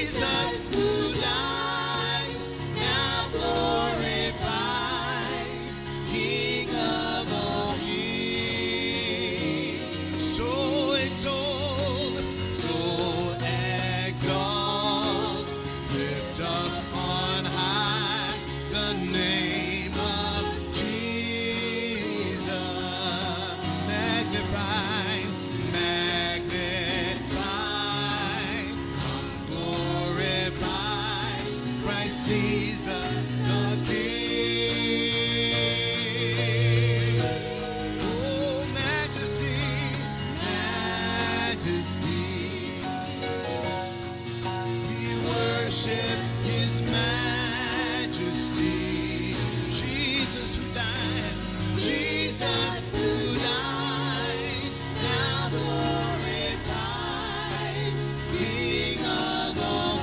Jesus who died, now glorified, King of all kings. So exalt, so exalt, lift up on high the name of Jesus. Magnify, magnify, glorify Christ Jesus the King. Oh, majesty, majesty, we worship His majesty. Jesus who died, Jesus who died, now glorified, King of all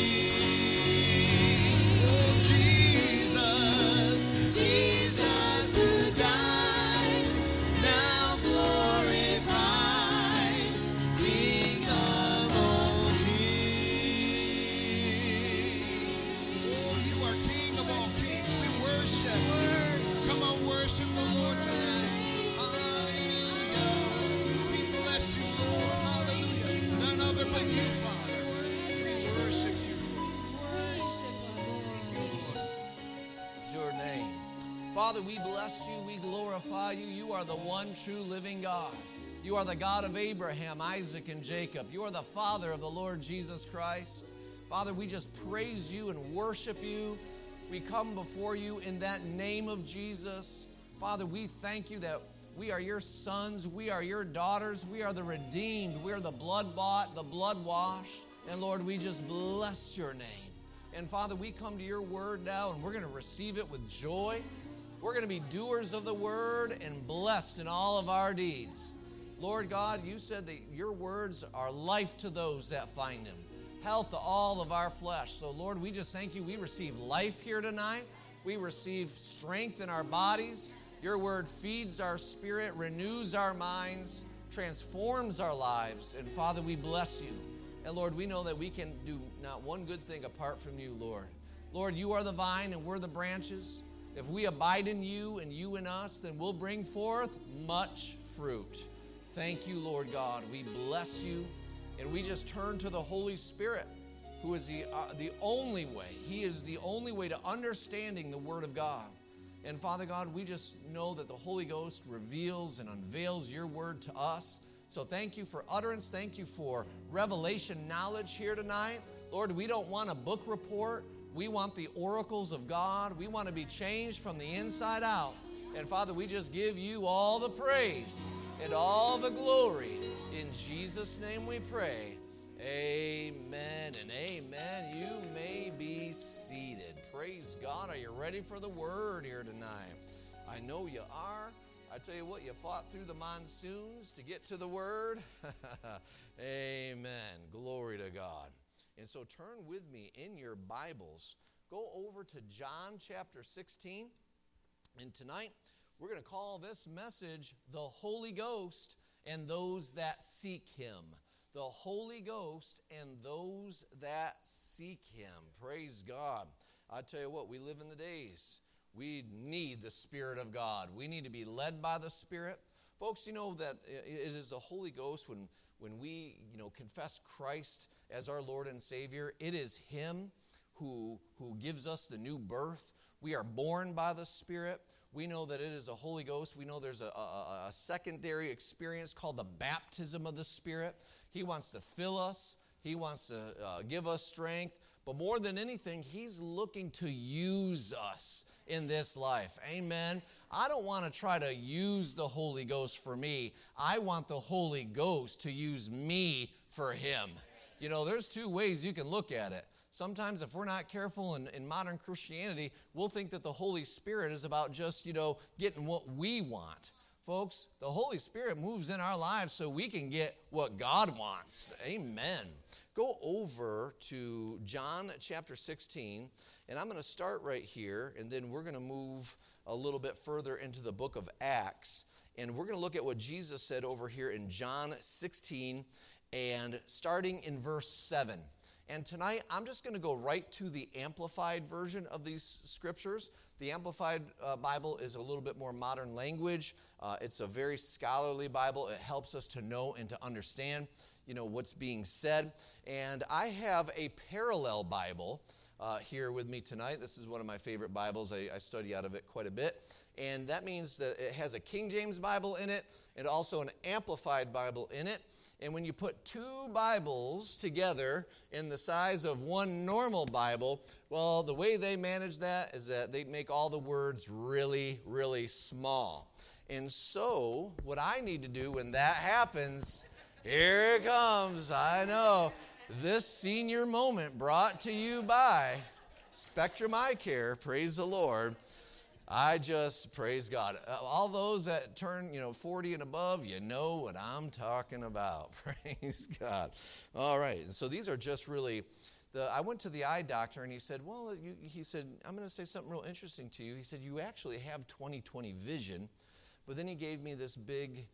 kings. Oh, Jesus, Jesus who died, now glorified, King of all kings. Oh, you are King of all kings. We worship. Come on, worship the Lord tonight. Hallelujah. We bless you, Lord. Hallelujah. None other but you, Father. We worship you, Lord. It's your name. Father, we bless you, we glorify you. You are the one true living God. You are the God of Abraham, Isaac, and Jacob. You are the Father of the Lord Jesus Christ. Father, we just praise you and worship you. We come before you in that name of Jesus. Father, we thank you that we are your sons, we are your daughters, we are the redeemed, we are the blood-bought, the blood-washed. And Lord, we just bless your name. And Father, we come to your word now, and we're going to receive it with joy. We're going to be doers of the word and blessed in all of our deeds. Lord God, you said that your words are life to those that find them, health to all of our flesh. So Lord, we just thank you. We receive life here tonight. We receive strength in our bodies. Your word feeds our spirit, renews our minds, transforms our lives. And Father, we bless you. And Lord, we know that we can do not one good thing apart from you, Lord. Lord, you are the vine and we're the branches. If we abide in you and you in us, then we'll bring forth much fruit. Thank you, Lord God. We bless you. And we just turn to the Holy Spirit, who is the only way. He is the only way to understanding the Word of God. And Father God, we just know that the Holy Ghost reveals and unveils your Word to us. So thank you for utterance. Thank you for revelation knowledge here tonight. Lord, we don't want a book report. We want the oracles of God. We want to be changed from the inside out. And Father, we just give you all the praise and all the glory. In Jesus' name we pray. Amen and amen. You may be seated. Praise God. Are you ready for the word here tonight? I know you are. I tell you what, you fought through the monsoons to get to the word. Amen. Glory to God. And so turn with me in your Bibles. Go over to John chapter 16. And tonight, we're going to call this message, The Holy Ghost and Those That Seek Him. The Holy Ghost and those that seek Him. Praise God. I tell you what, we live in the days. We need the Spirit of God. We need to be led by the Spirit. Folks, you know that it is the Holy Ghost when we, confess Christ as our Lord and Savior. It is Him who gives us the new birth. We are born by the Spirit. We know that it is the Holy Ghost. We know there's a secondary experience called the baptism of the Spirit. He wants to fill us. He wants to give us strength. But more than anything, He's looking to use us in this life. Amen. I don't want to try to use the Holy Ghost for me. I want the Holy Ghost to use me for Him. There's two ways you can look at it. Sometimes if we're not careful in modern Christianity, we'll think that the Holy Spirit is about just, getting what we want. Folks, the Holy Spirit moves in our lives so we can get what God wants. Amen. Go over to John chapter 16, and I'm going to start right here, and then we're going to move a little bit further into the book of Acts, and we're going to look at what Jesus said over here in John 16, and starting in verse 7. And tonight, I'm just going to go right to the Amplified version of these scriptures. The Amplified Bible is a little bit more modern language. It's a very scholarly Bible. It helps us to know and to understand, what's being said. And I have a parallel Bible here with me tonight. This is one of my favorite Bibles. I study out of it quite a bit. And that means that it has a King James Bible in it and also an Amplified Bible in it. And when you put two Bibles together in the size of one normal Bible, well, the way they manage that is that they make all the words really, really small. And so what I need to do when that happens, here it comes, I know, this senior moment brought to you by Spectrum Eye Care, praise the Lord. I just praise God. All those that turn, 40 and above, you know what I'm talking about. Praise God. All right. And so these are just really, I went to the eye doctor and he said, he said, I'm going to say something real interesting to you. He said, you actually have 20/20 vision. But then he gave me this big,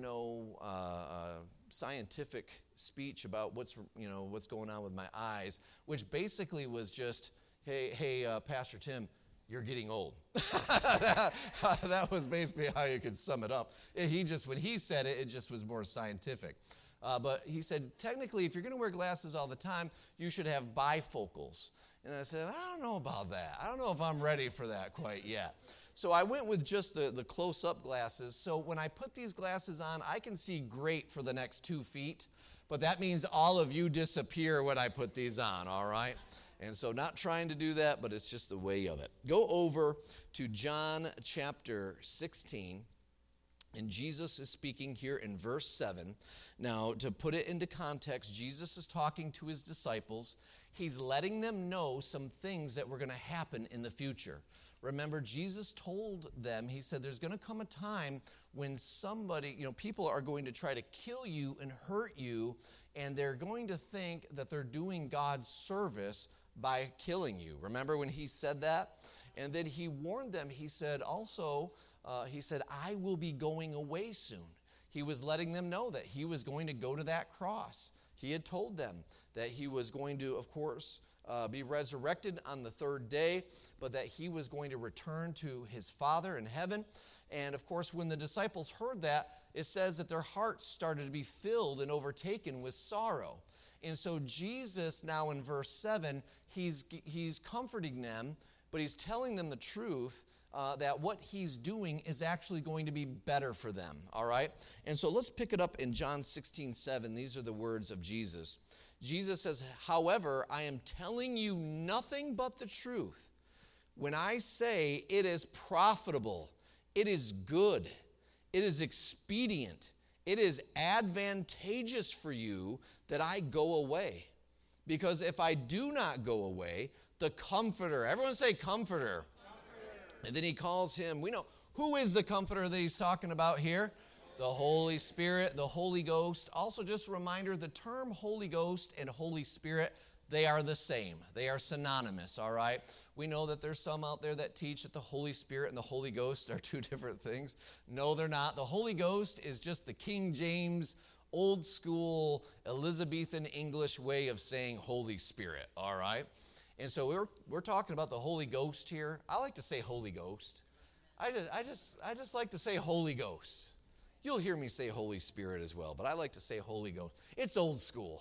scientific speech about what's going on with my eyes, which basically was just, hey, Pastor Tim, you're getting old. That was basically how you could sum it up. When he said it, it just was more scientific. But he said, technically, if you're going to wear glasses all the time, you should have bifocals. And I said, I don't know about that. I don't know if I'm ready for that quite yet. So I went with just the close-up glasses. So when I put these glasses on, I can see great for the next 2 feet. But that means all of you disappear when I put these on, all right? And so not trying to do that, but it's just the way of it. Go over to John chapter 16, and Jesus is speaking here in verse 7. Now, to put it into context, Jesus is talking to his disciples. He's letting them know some things that were going to happen in the future. Remember, Jesus told them, he said, there's going to come a time when people are going to try to kill you and hurt you, and they're going to think that they're doing God's service by killing you. Remember when he said that? And then he warned them, he said, I will be going away soon. He was letting them know that he was going to go to that cross. He had told them that he was going to, of course, be resurrected on the third day, but that he was going to return to his Father in heaven. And of course, when the disciples heard that, it says that their hearts started to be filled and overtaken with sorrow. And so Jesus now in verse 7, he's comforting them, but he's telling them the truth that what he's doing is actually going to be better for them, all right? And so let's pick it up in John 16:7. These are the words of Jesus. Jesus says, however, I am telling you nothing but the truth. When I say it is profitable, it is good, it is expedient, it is advantageous for you that I go away. Because if I do not go away, the Comforter, everyone say Comforter. And then he calls him, we know, who is the Comforter that he's talking about here? The Holy Spirit, the Holy Ghost. Also just a reminder, the term Holy Ghost and Holy Spirit, they are the same. They are synonymous, all right? We know that there's some out there that teach that the Holy Spirit and the Holy Ghost are two different things. No, they're not. The Holy Ghost is just the King James, old school, Elizabethan English way of saying Holy Spirit, all right? And so we're talking about the Holy Ghost here. I like to say Holy Ghost. I just like to say Holy Ghost. You'll hear me say Holy Spirit as well, but I like to say Holy Ghost. It's old school.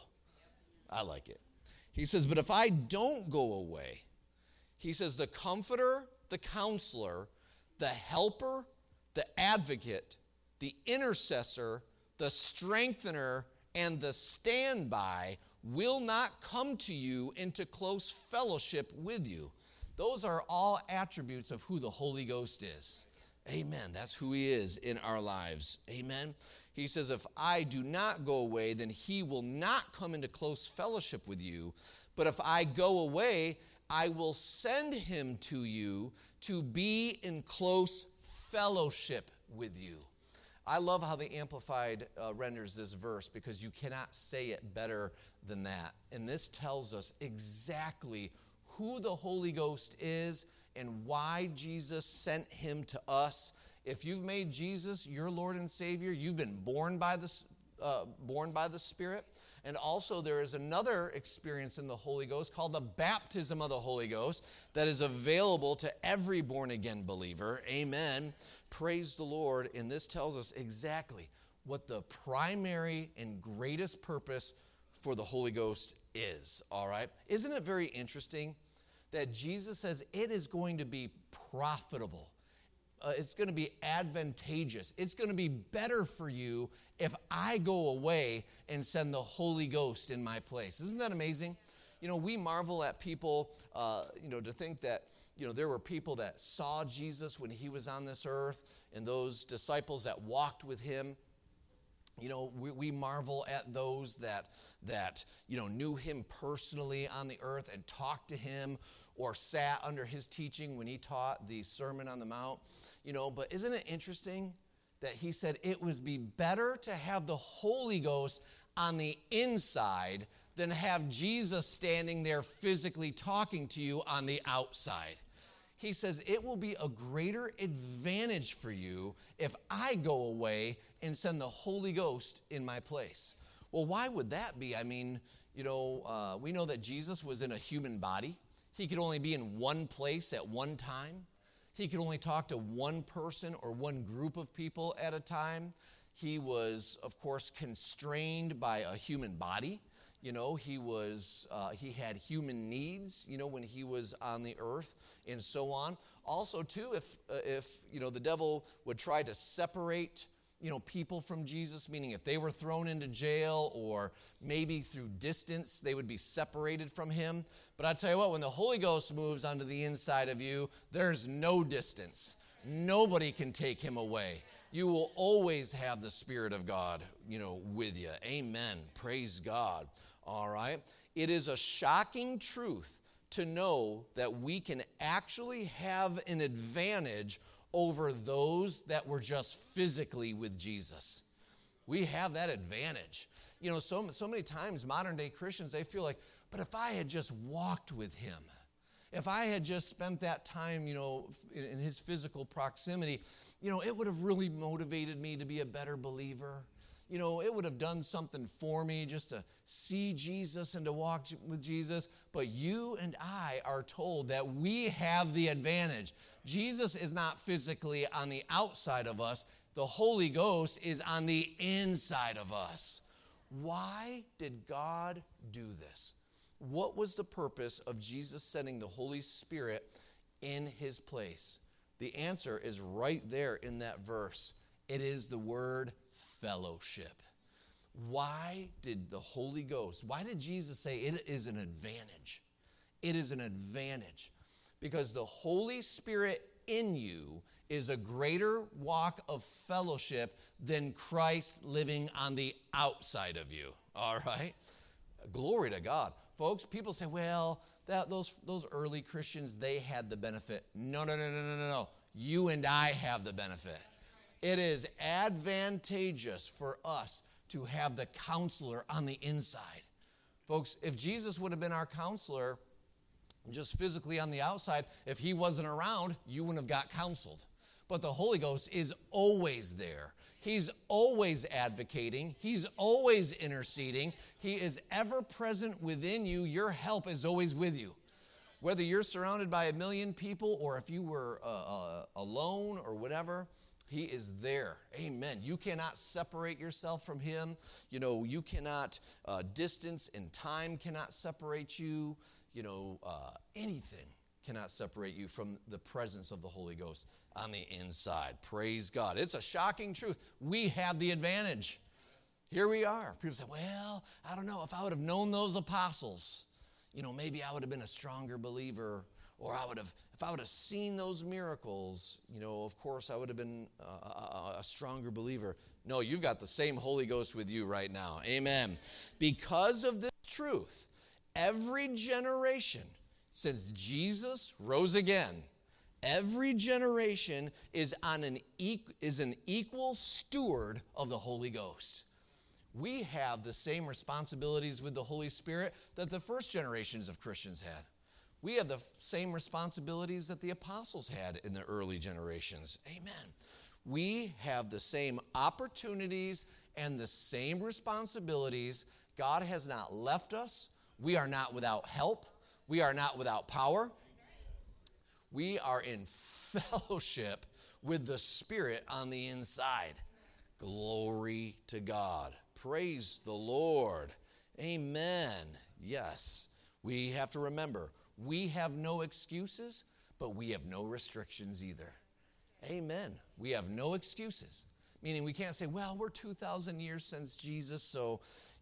I like it. He says, but if I don't go away, he says, the Comforter, the Counselor, the Helper, the Advocate, the Intercessor, the Strengthener, and the Standby will not come to you into close fellowship with you. Those are all attributes of who the Holy Ghost is. Amen. That's who he is in our lives. Amen. He says, if I do not go away, then he will not come into close fellowship with you. But if I go away, I will send him to you to be in close fellowship with you. I love how the Amplified renders this verse because you cannot say it better than that. And this tells us exactly who the Holy Ghost is and why Jesus sent him to us. If you've made Jesus your Lord and Savior, you've been born by the Spirit. And also there is another experience in the Holy Ghost called the baptism of the Holy Ghost that is available to every born-again believer. Amen. Praise the Lord. And this tells us exactly what the primary and greatest purpose for the Holy Ghost is. All right? Isn't it very interesting that Jesus says it is going to be profitable? It's going to be advantageous. It's going to be better for you if I go away and send the Holy Ghost in my place. Isn't that amazing? You know, we marvel at people, to think that, there were people that saw Jesus when he was on this earth, and those disciples that walked with him. We marvel at those that knew him personally on the earth and talked to him or sat under his teaching when he taught the Sermon on the Mount. But isn't it interesting that he said it would be better to have the Holy Ghost on the inside than have Jesus standing there physically talking to you on the outside? He says it will be a greater advantage for you if I go away and send the Holy Ghost in my place. Well, why would that be? I mean, we know that Jesus was in a human body. He could only be in one place at one time. He could only talk to one person or one group of people at a time. He was, of course, constrained by a human body. He had human needs, when he was on the earth and so on. Also, too, if the devil would try to separate, people from Jesus, meaning if they were thrown into jail or maybe through distance, they would be separated from him. But I tell you what, when the Holy Ghost moves onto the inside of you, there's no distance. Nobody can take him away. You will always have the Spirit of God, with you. Amen. Praise God. All right. It is a shocking truth to know that we can actually have an advantage over those that were just physically with Jesus. We have that advantage. So many times modern day Christians, they feel like, but if I had just walked with him, if I had just spent that time, in his physical proximity, it would have really motivated me to be a better believer. It would have done something for me just to see Jesus and to walk with Jesus. But you and I are told that we have the advantage. Jesus is not physically on the outside of us. The Holy Ghost is on the inside of us. Why did God do this? What was the purpose of Jesus sending the Holy Spirit in his place? The answer is right there in that verse. It is the word fellowship. Why did the Holy Ghost, why did Jesus say it is an advantage? It is an advantage because the Holy Spirit in you is a greater walk of fellowship than Christ living on the outside of you. All right? Glory to God. Folks, people say, well, those early Christians, they had the benefit. No. You and I have the benefit. It is advantageous for us to have the counselor on the inside. Folks, if Jesus would have been our counselor just physically on the outside, if he wasn't around, you wouldn't have got counseled. But the Holy Ghost is always there. He's always advocating. He's always interceding. He is ever present within you. Your help is always with you. Whether you're surrounded by 1 million people or if you were alone or whatever, he is there. Amen. You cannot separate yourself from him. You cannot, distance and time cannot separate you. Anything cannot separate you from the presence of the Holy Ghost on the inside. Praise God. It's a shocking truth. We have the advantage. Here we are. People say, well, I don't know. If I would have known those apostles, maybe I would have been a stronger believer. Or if I would have seen those miracles, of course I would have been a stronger believer. No, you've got the same Holy Ghost with you right now. Amen. Because of this truth, every generation since Jesus rose again, every generation is an equal steward of the Holy Ghost. We have the same responsibilities with the Holy Spirit that the first generations of Christians had. We have the same responsibilities that the apostles had in the early generations. Amen. We have the same opportunities and the same responsibilities God has not left us. We are not without help. We are not without power. We are in fellowship with the Spirit on the inside. Glory to God. Praise the Lord. Amen. Yes, we have to remember, we have no excuses, but we have no restrictions either. Amen. We have no excuses. Meaning we can't say, well, we're 2,000 years since Jesus, so,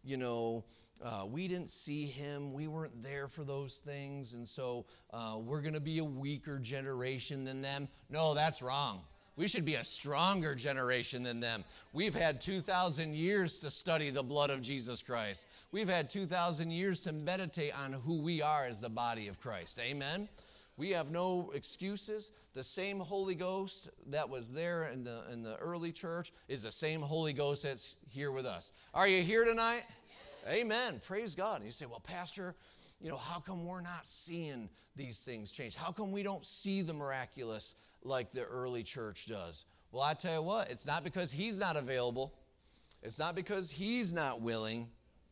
we didn't see him. We weren't there for those things, and so we're going to be a weaker generation than them. No, that's wrong. We should be a stronger generation than them. We've had 2,000 years to study the blood of Jesus Christ. We've had 2,000 years to meditate on who we are as the body of Christ. Amen? We have no excuses. The same Holy Ghost that was there in the early church is the same Holy Ghost that's here with us. Are you here tonight? Amen. Praise God. And you say, well, Pastor, how come we're not seeing these things change? How come we don't see the miraculous like the early church does? Well, I tell you what, it's not because he's not available. It's not because he's not willing.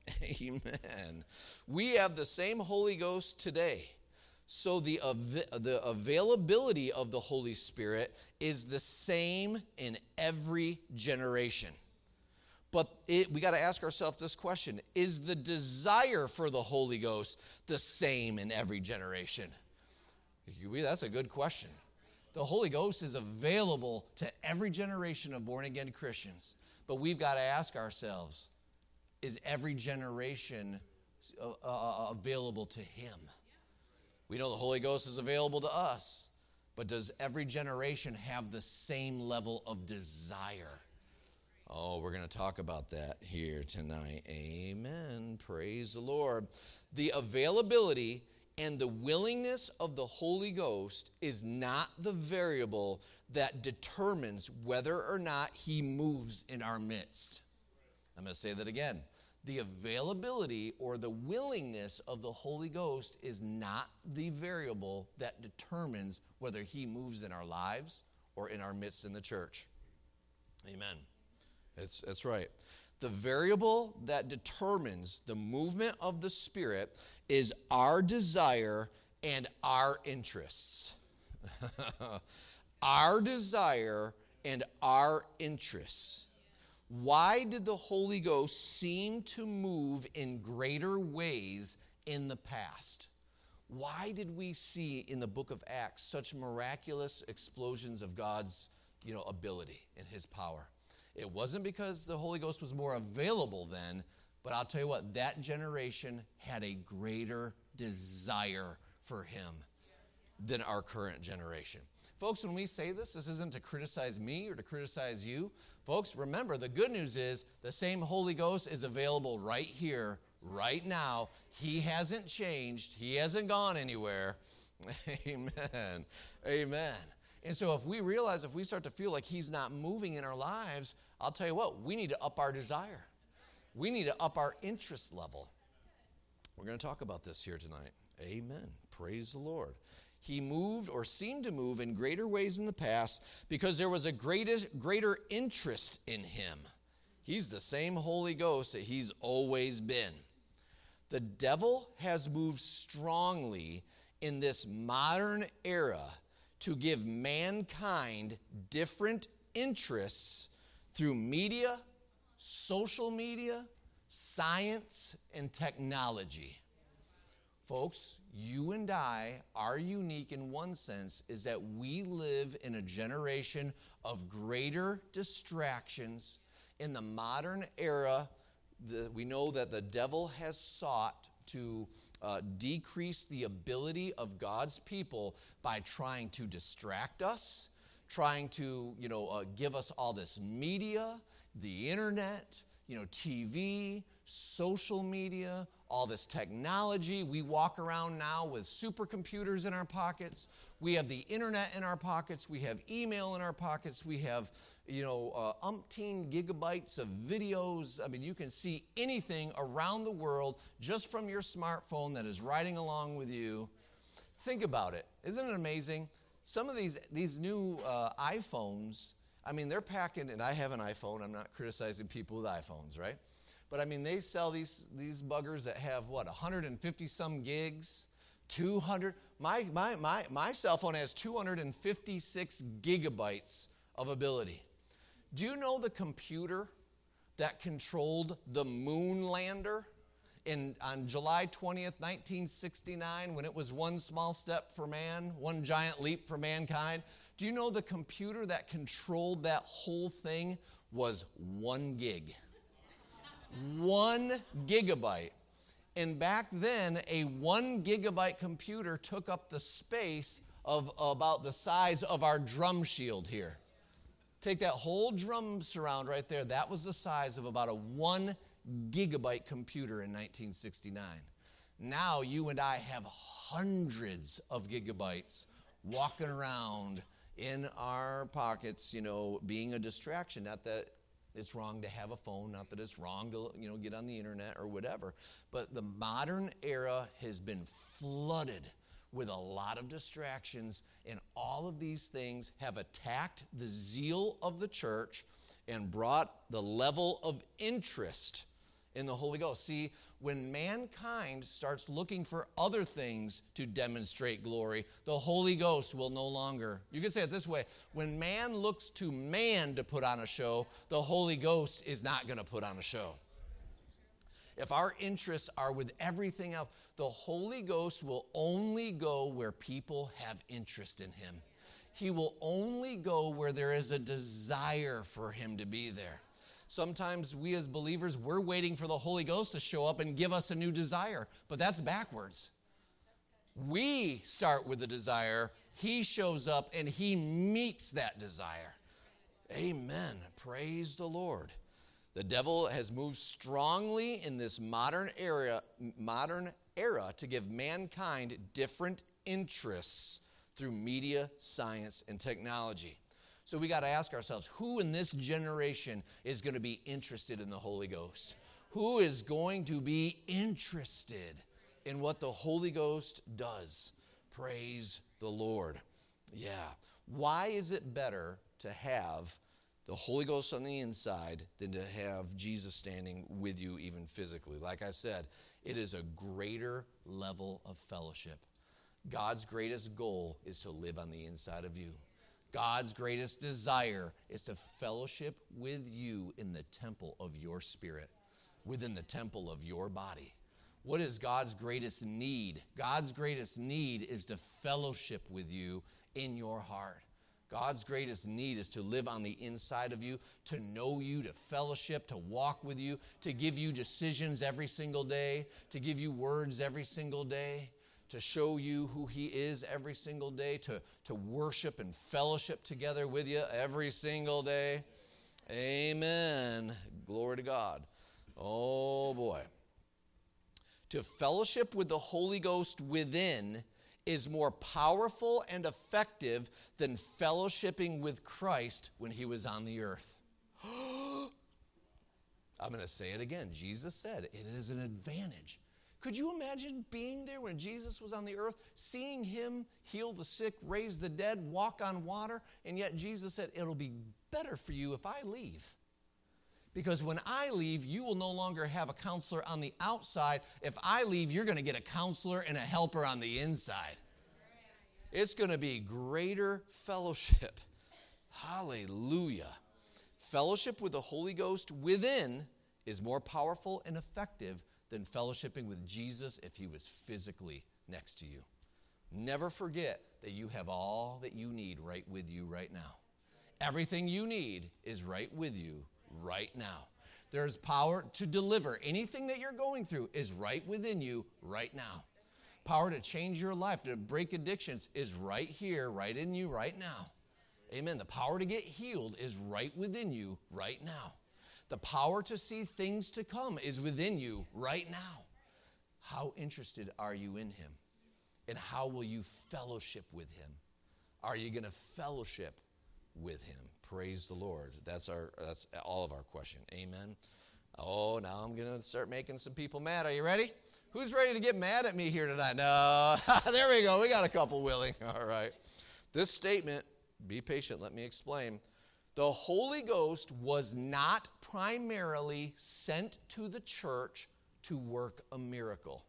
Amen. We have the same Holy Ghost today. So the availability of the Holy Spirit is the same in every generation. But we got to ask ourselves this question: is the desire for the Holy Ghost the same in every generation? That's a good question. The Holy Ghost is available to every generation of born-again Christians. But we've got to ask ourselves, is every generation available to him? We know the Holy Ghost is available to us, but does every generation have the same level of desire? Oh, we're going to talk about that here tonight. Amen. Praise the Lord. The availability and the willingness of the Holy Ghost is not the variable that determines whether or not he moves in our midst. I'm going to say that again. The availability or the willingness of the Holy Ghost is not the variable that determines whether he moves in our lives or in our midst in the church. Amen. That's right. The variable that determines the movement of the Spirit is our desire and our interests. Our desire and our interests. Why did the Holy Ghost seem to move in greater ways in the past? Why did we see in the book of Acts such miraculous explosions of God's, ability and his power? It wasn't because the Holy Ghost was more available then, but I'll tell you what, that generation had a greater desire for him than our current generation. Folks, when we say this isn't to criticize me or to criticize you. Folks, remember, the good news is the same Holy Ghost is available right here, right now. He hasn't changed. He hasn't gone anywhere. Amen. Amen. And so if we start to feel like he's not moving in our lives, I'll tell you what, we need to up our desire. We need to up our interest level. We're going to talk about this here tonight. Amen. Praise the Lord. He moved or seemed to move in greater ways in the past because there was a greater interest in him. He's the same Holy Ghost that he's always been. The devil has moved strongly in this modern era to give mankind different interests through media, social media, science, and technology. Folks, you and I are unique in one sense, is that we live in a generation of greater distractions. In the modern era, we know that the devil has sought to decrease the ability of God's people by trying to distract us, trying to, give us all this media, the internet, TV, social media, all this technology. We walk around now with supercomputers in our pockets. We have the internet in our pockets. We have email in our pockets. We have, umpteen gigabytes of videos. I mean, you can see anything around the world just from your smartphone that is riding along with you. Think about it. Isn't it amazing? Some of these new iPhones, I mean, they're packing, and I have an iPhone. I'm not criticizing people with iPhones, right? But I mean, they sell these buggers that have, 150 some gigs, 200. My cell phone has 256 gigabytes of ability. Do you know the computer that controlled the moon lander on July 20th, 1969, when it was one small step for man, one giant leap for mankind? Do you know the computer that controlled that whole thing was 1 gig? 1 gigabyte. And back then, a 1 gigabyte computer took up the space of about the size of our drum shield here. Take that whole drum surround right there. That was the size of about a 1 gigabyte computer in 1969. Now you and I have hundreds of gigabytes walking around in our pockets, being a distraction. Not that it's wrong to have a phone, not that it's wrong to, get on the internet or whatever. But the modern era has been flooded with a lot of distractions, and all of these things have attacked the zeal of the church and brought the level of interest in the Holy Ghost. See, when mankind starts looking for other things to demonstrate glory, the Holy Ghost will no longer. You can say it this way: when man looks to man to put on a show, the Holy Ghost is not going to put on a show. If our interests are with everything else, the Holy Ghost will only go where people have interest in him. He will only go where there is a desire for him to be there. Sometimes we as believers, we're waiting for the Holy Ghost to show up and give us a new desire, but that's backwards. We start with a desire, he shows up, and he meets that desire. Amen. Praise the Lord. The devil has moved strongly in this modern era to give mankind different interests through media, science, and technology. So we got to ask ourselves, who in this generation is going to be interested in the Holy Ghost? Who is going to be interested in what the Holy Ghost does? Praise the Lord. Yeah. Why is it better to have the Holy Ghost on the inside than to have Jesus standing with you even physically? Like I said, it is a greater level of fellowship. God's greatest goal is to live on the inside of you. God's greatest desire is to fellowship with you in the temple of your spirit, within the temple of your body. What is God's greatest need? God's greatest need is to fellowship with you in your heart. God's greatest need is to live on the inside of you, to know you, to fellowship, to walk with you, to give you decisions every single day, to give you words every single day, to show you who he is every single day, to worship and fellowship together with you every single day. Amen. Glory to God. Oh, boy. To fellowship with the Holy Ghost within is more powerful and effective than fellowshipping with Christ when he was on the earth. I'm going to say it again. Jesus said it is an advantage. Could you imagine being there when Jesus was on the earth, seeing him heal the sick, raise the dead, walk on water, and yet Jesus said, it'll be better for you if I leave. Because when I leave, you will no longer have a counselor on the outside. If I leave, you're going to get a counselor and a helper on the inside. It's going to be greater fellowship. Hallelujah. Fellowship with the Holy Ghost within is more powerful and effective than fellowshipping with Jesus if he was physically next to you. Never forget that you have all that you need right with you right now. Everything you need is right with you right now. There's power to deliver. Anything that you're going through is right within you right now. Power to change your life, to break addictions is right here, right in you right now. Amen. The power to get healed is right within you right now. The power to see things to come is within you right now. How interested are you in him? And how will you fellowship with him? Are you going to fellowship with him? Praise the Lord. That's all of our question. Amen. Oh, now I'm going to start making some people mad. Are you ready? Who's ready to get mad at me here tonight? No. There we go. We got a couple willing. All right. This statement, be patient, let me explain. The Holy Ghost was not primarily sent to the church to work a miracle.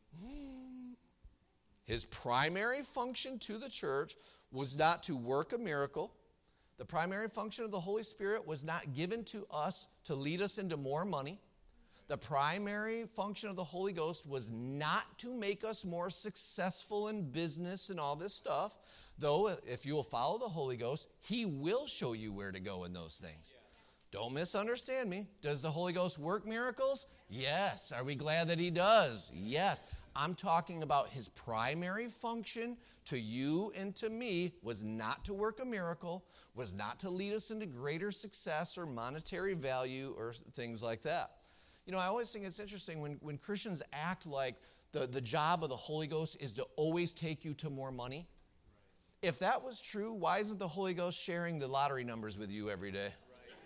His primary function to the church was not to work a miracle. The primary function of the Holy Spirit was not given to us to lead us into more money. The primary function of the Holy Ghost was not to make us more successful in business and all this stuff. Though, if you will follow the Holy Ghost, He will show you where to go in those things. Don't misunderstand me. Does the Holy Ghost work miracles? Yes. Are we glad that He does? Yes. I'm talking about His primary function to you and to me was not to work a miracle, was not to lead us into greater success or monetary value or things like that. You know, I always think it's interesting when Christians act like the job of the Holy Ghost is to always take you to more money. If that was true, why isn't the Holy Ghost sharing the lottery numbers with you every day?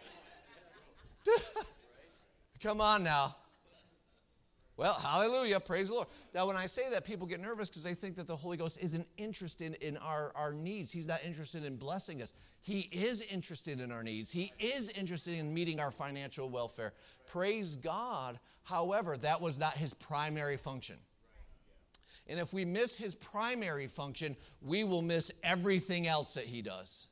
Come on now. Well, hallelujah, praise the Lord. Now, when I say that, people get nervous because they think that the Holy Ghost isn't interested in our needs. He's not interested in blessing us. He is interested in our needs. He is interested in meeting our financial welfare. Praise God. However, that was not His primary function. And if we miss His primary function, we will miss everything else that He does.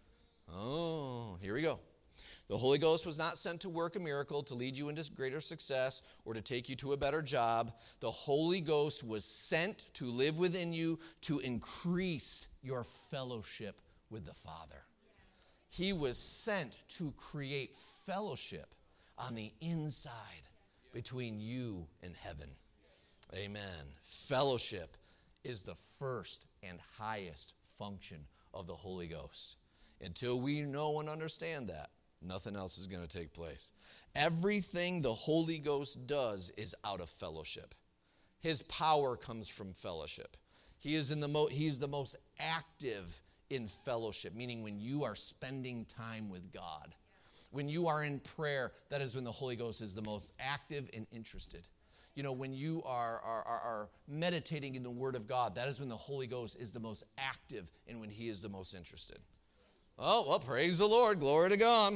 Oh, here we go. The Holy Ghost was not sent to work a miracle, to lead you into greater success, or to take you to a better job. The Holy Ghost was sent to live within you to increase your fellowship with the Father. He was sent to create fellowship on the inside between you and heaven. Amen. Fellowship is the first and highest function of the Holy Ghost. Until we know and understand that, nothing else is going to take place. Everything the Holy Ghost does is out of fellowship. His power comes from fellowship. He's the most active in fellowship, meaning when you are spending time with God. When you are in prayer, that is when the Holy Ghost is the most active and interested. You know, when you are meditating in the Word of God, that is when the Holy Ghost is the most active and when He is the most interested. Oh, well, praise the Lord. Glory to God.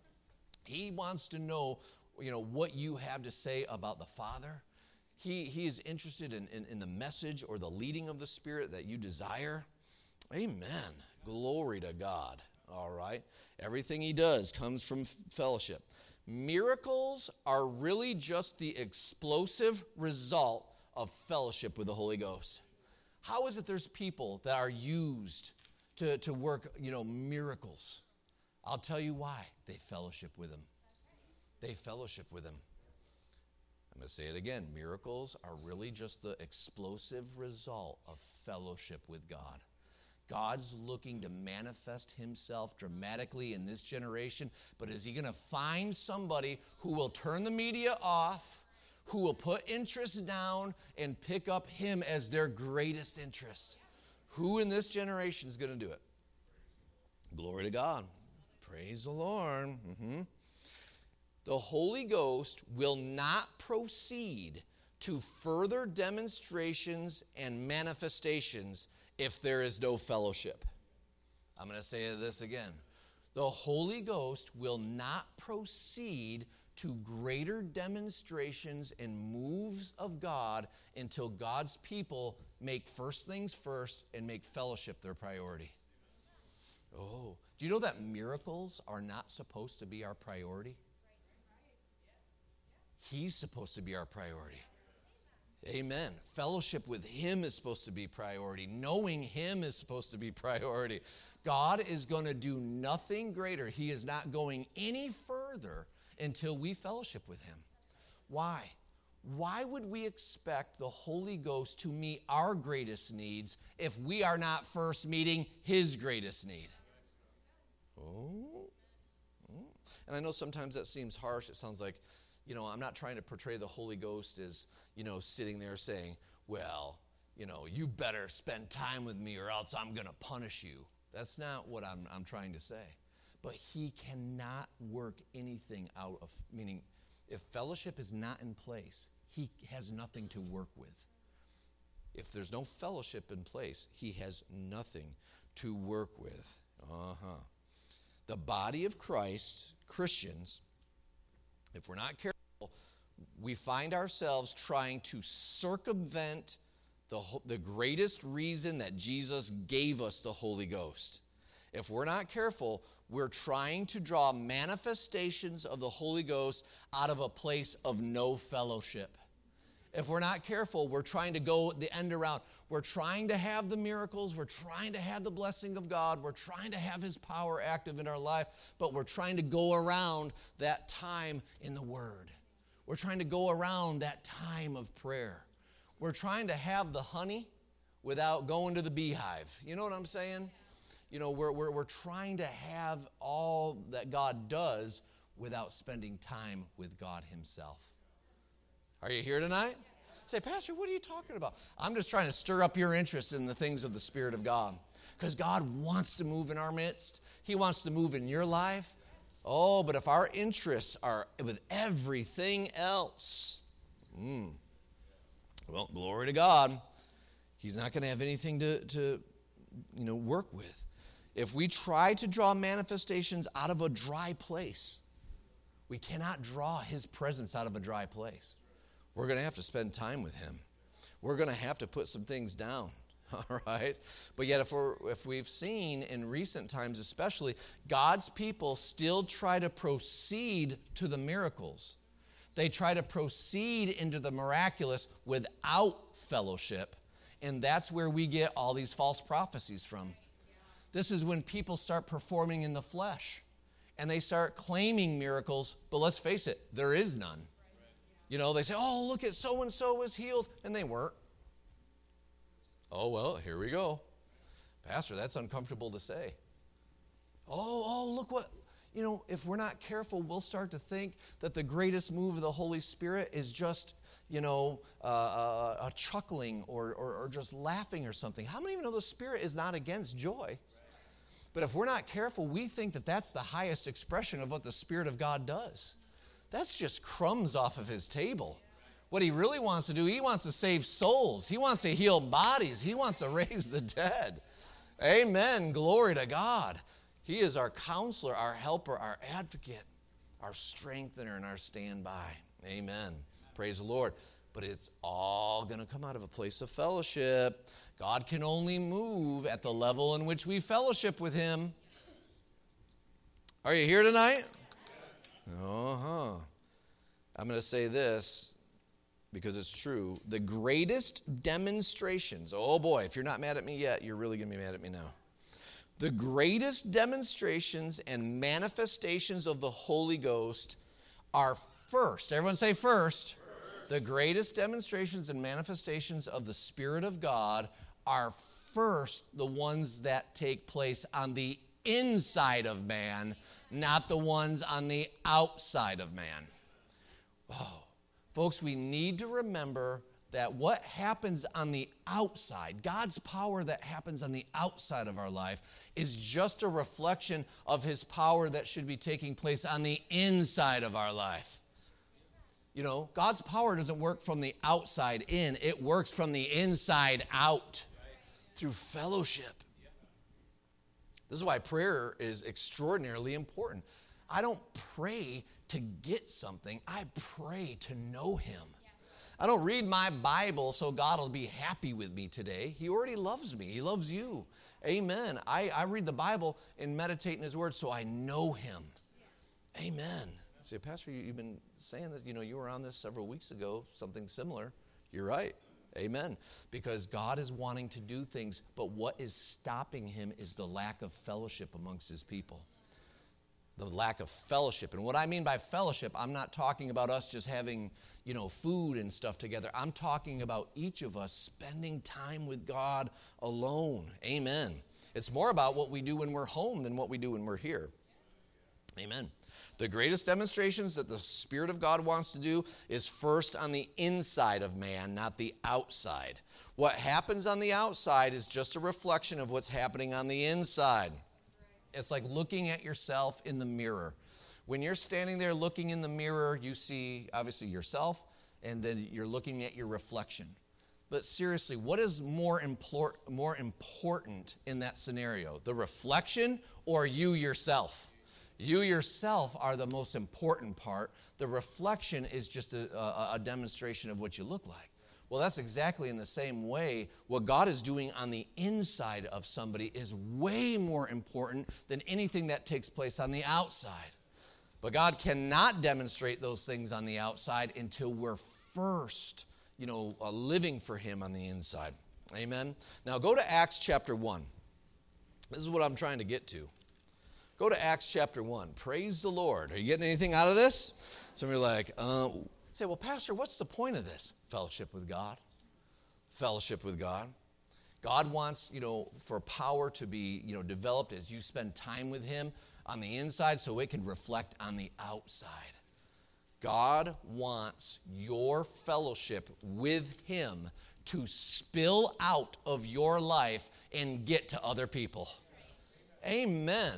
He wants to know, what you have to say about the Father. He is interested in the message or the leading of the Spirit that you desire. Amen. Glory to God. All right. Everything He does comes from fellowship. Miracles are really just the explosive result of fellowship with the Holy Ghost. How is it there's people that are used to work, miracles? I'll tell you why. They fellowship with Him. They fellowship with Him. I'm going to say it again. Miracles are really just the explosive result of fellowship with God. God's looking to manifest Himself dramatically in this generation, but is He going to find somebody who will turn the media off, who will put interest down and pick up Him as their greatest interest? Who in this generation is going to do it? Glory to God. Praise the Lord. The Holy Ghost will not proceed to further demonstrations and manifestations if there is no fellowship. I'm going to say this again. The Holy Ghost will not proceed to greater demonstrations and moves of God until God's people make first things first and make fellowship their priority. Oh, do you know that miracles are not supposed to be our priority? He's supposed to be our priority. Amen. Fellowship with Him is supposed to be priority. Knowing Him is supposed to be priority. God is going to do nothing greater. He is not going any further until we fellowship with Him. Why? Why would we expect the Holy Ghost to meet our greatest needs if we are not first meeting His greatest need? And I know sometimes that seems harsh. It sounds like, I'm not trying to portray the Holy Ghost as, sitting there saying, well, you better spend time with me or else I'm going to punish you. That's not what I'm trying to say. But He cannot work anything out of, meaning if fellowship is not in place, He has nothing to work with. If there's no fellowship in place, He has nothing to work with. The body of Christ, Christians, if we're not careful, we find ourselves trying to circumvent the greatest reason that Jesus gave us the Holy Ghost. If we're not careful, we're trying to draw manifestations of the Holy Ghost out of a place of no fellowship. If we're not careful, we're trying to go the end around. We're trying to have the miracles. We're trying to have the blessing of God. We're trying to have His power active in our life, but we're trying to go around that time in the Word. We're trying to go around that time of prayer. We're trying to have the honey without going to the beehive. You know what I'm saying? You know, we're trying to have all that God does without spending time with God Himself. Are you here tonight? Say, Pastor, what are you talking about? I'm just trying to stir up your interest in the things of the Spirit of God. Because God wants to move in our midst. He wants to move in your life. Oh, but if our interests are with everything else, well, glory to God. He's not going to have anything to work with. If we try to draw manifestations out of a dry place, we cannot draw His presence out of a dry place. We're going to have to spend time with Him. We're going to have to put some things down, all right? But yet if we've seen in recent times especially, God's people still try to proceed to the miracles. They try to proceed into the miraculous without fellowship, and that's where we get all these false prophecies from. This is when people start performing in the flesh, and they start claiming miracles, but let's face it, there is none. You know, they say, oh, look at so-and-so was healed, and they weren't. Oh, well, here we go. Pastor, that's uncomfortable to say. Oh, look what, if we're not careful, we'll start to think that the greatest move of the Holy Spirit is just, a chuckling or just laughing or something. How many of you know the Spirit is not against joy? But if we're not careful, we think that that's the highest expression of what the Spirit of God does. That's just crumbs off of His table. What He really wants to do, He wants to save souls. He wants to heal bodies. He wants to raise the dead. Amen. Glory to God. He is our counselor, our helper, our advocate, our strengthener, and our standby. Amen. Praise the Lord. But it's all going to come out of a place of fellowship. God can only move at the level in which we fellowship with Him. Are you here tonight? I'm going to say this because it's true. The greatest demonstrations, oh boy, if you're not mad at me yet, you're really going to be mad at me now. The greatest demonstrations and manifestations of the Holy Ghost are first. Everyone say first. The greatest demonstrations and manifestations of the Spirit of God are first the ones that take place on the inside of man, not the ones on the outside of man. Oh, folks, we need to remember that what happens on the outside, God's power that happens on the outside of our life, is just a reflection of His power that should be taking place on the inside of our life. God's power doesn't work from the outside in. It works from the inside out through fellowship. This is why prayer is extraordinarily important. I don't pray to get something. I pray to know Him. I don't read my Bible so God will be happy with me today. He already loves me. He loves you. Amen. I read the Bible and meditate in His Word so I know Him. Amen. Say, Pastor, you've been saying that, you were on this several weeks ago, something similar. You're right. Amen. Because God is wanting to do things, but what is stopping Him is the lack of fellowship amongst His people. The lack of fellowship. And what I mean by fellowship, I'm not talking about us just having, food and stuff together. I'm talking about each of us spending time with God alone. Amen. It's more about what we do when we're home than what we do when we're here. Amen. The greatest demonstrations that the Spirit of God wants to do is first on the inside of man, not the outside. What happens on the outside is just a reflection of what's happening on the inside. It's like looking at yourself in the mirror. When you're standing there looking in the mirror, you see, obviously, yourself, and then you're looking at your reflection. But seriously, what is more important in that scenario? The reflection or you yourself? You yourself are the most important part. The reflection is just a demonstration of what you look like. Well, that's exactly in the same way. What God is doing on the inside of somebody is way more important than anything that takes place on the outside. But God cannot demonstrate those things on the outside until we're first, living for him on the inside. Amen? Now go to Acts chapter 1. This is what I'm trying to get to. Go to Acts chapter 1. Praise the Lord. Are you getting anything out of this? Some of you are like, say, well, Pastor, what's the point of this? Fellowship with God. Fellowship with God. God wants, for power to be, developed as you spend time with him on the inside so it can reflect on the outside. God wants your fellowship with him to spill out of your life and get to other people. Amen.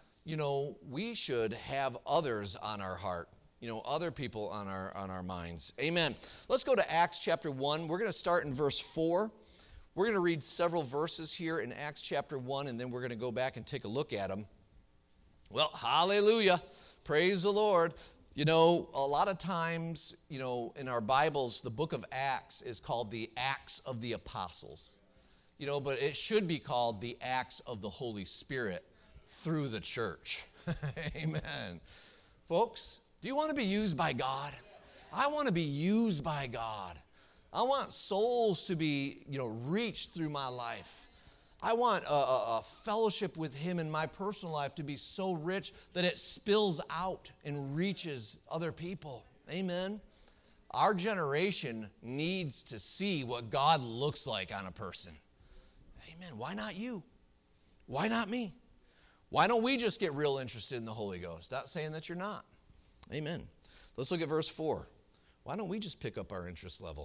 We should have others on our heart. Other people on our minds. Amen. Let's go to Acts chapter 1. We're going to start in verse 4. We're going to read several verses here in Acts chapter 1, and then we're going to go back and take a look at them. Well, hallelujah. Praise the Lord. A lot of times, in our Bibles, the book of Acts is called the Acts of the Apostles. But it should be called the Acts of the Holy Spirit through the church. Amen. Folks, do you want to be used by God? I want to be used by God. I want souls to be, reached through my life. I want a fellowship with him in my personal life to be so rich that it spills out and reaches other people. Amen. Our generation needs to see what God looks like on a person. Amen. Why not you? Why not me? Why don't we just get real interested in the Holy Ghost? Not saying that you're not. Amen. Let's look at verse 4. Why don't we just pick up our interest level?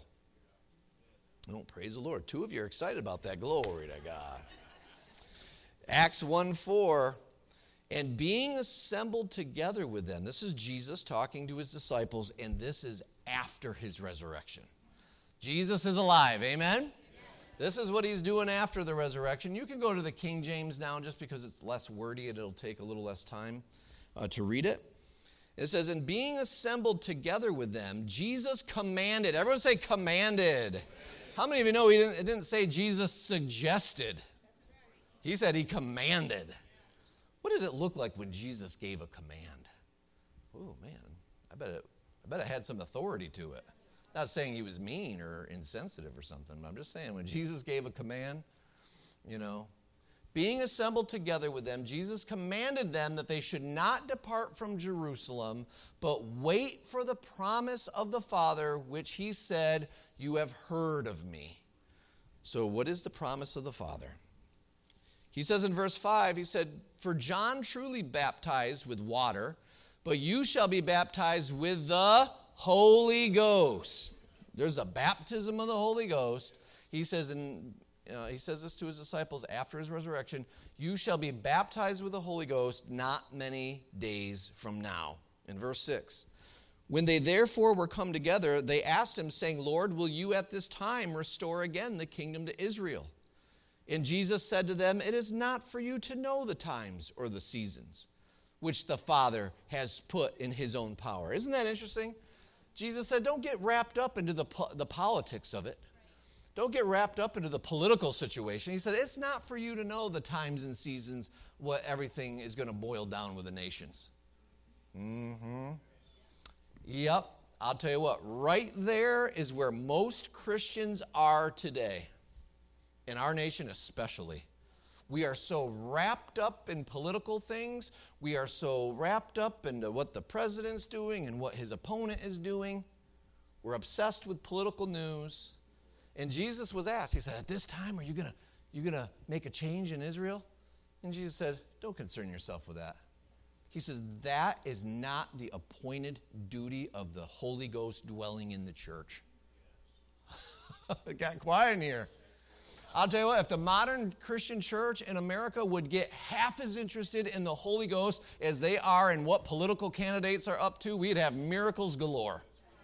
Oh, praise the Lord. 2 of you are excited about that. Glory to God. Acts 1:4. And being assembled together with them. This is Jesus talking to his disciples, and this is after his resurrection. Jesus is alive. Amen? This is what he's doing after the resurrection. You can go to the King James now just because it's less wordy and it'll take a little less time to read it. It says, and being assembled together with them, Jesus commanded. Everyone say commanded. How many of you know it didn't say Jesus suggested? He said he commanded. What did it look like when Jesus gave a command? Oh, man, I bet it had some authority to it. Not saying he was mean or insensitive or something, but I'm just saying when Jesus gave a command, being assembled together with them, Jesus commanded them that they should not depart from Jerusalem, but wait for the promise of the Father, which he said, you have heard of me. So what is the promise of the Father? He says in verse 5, he said, for John truly baptized with water, but you shall be baptized with the Holy Ghost. There's a baptism of the Holy Ghost. He says this to his disciples after his resurrection, you shall be baptized with the Holy Ghost not many days from now. In verse 6, when they therefore were come together, they asked him, saying, Lord, will you at this time restore again the kingdom to Israel? And Jesus said to them, it is not for you to know the times or the seasons which the Father has put in his own power. Isn't that interesting? Jesus said, don't get wrapped up into the politics of it. Don't get wrapped up into the political situation. He said, it's not for you to know the times and seasons what everything is going to boil down with the nations. Yep, I'll tell you what, right there is where most Christians are today. In our nation especially. We are so wrapped up in political things. We are so wrapped up into what the president's doing and what his opponent is doing. We're obsessed with political news. And Jesus was asked, he said, at this time, are you gonna make a change in Israel? And Jesus said, don't concern yourself with that. He says, that is not the appointed duty of the Holy Ghost dwelling in the church. It got quiet in here. I'll tell you what, if the modern Christian church in America would get half as interested in the Holy Ghost as they are in what political candidates are up to, we'd have miracles galore.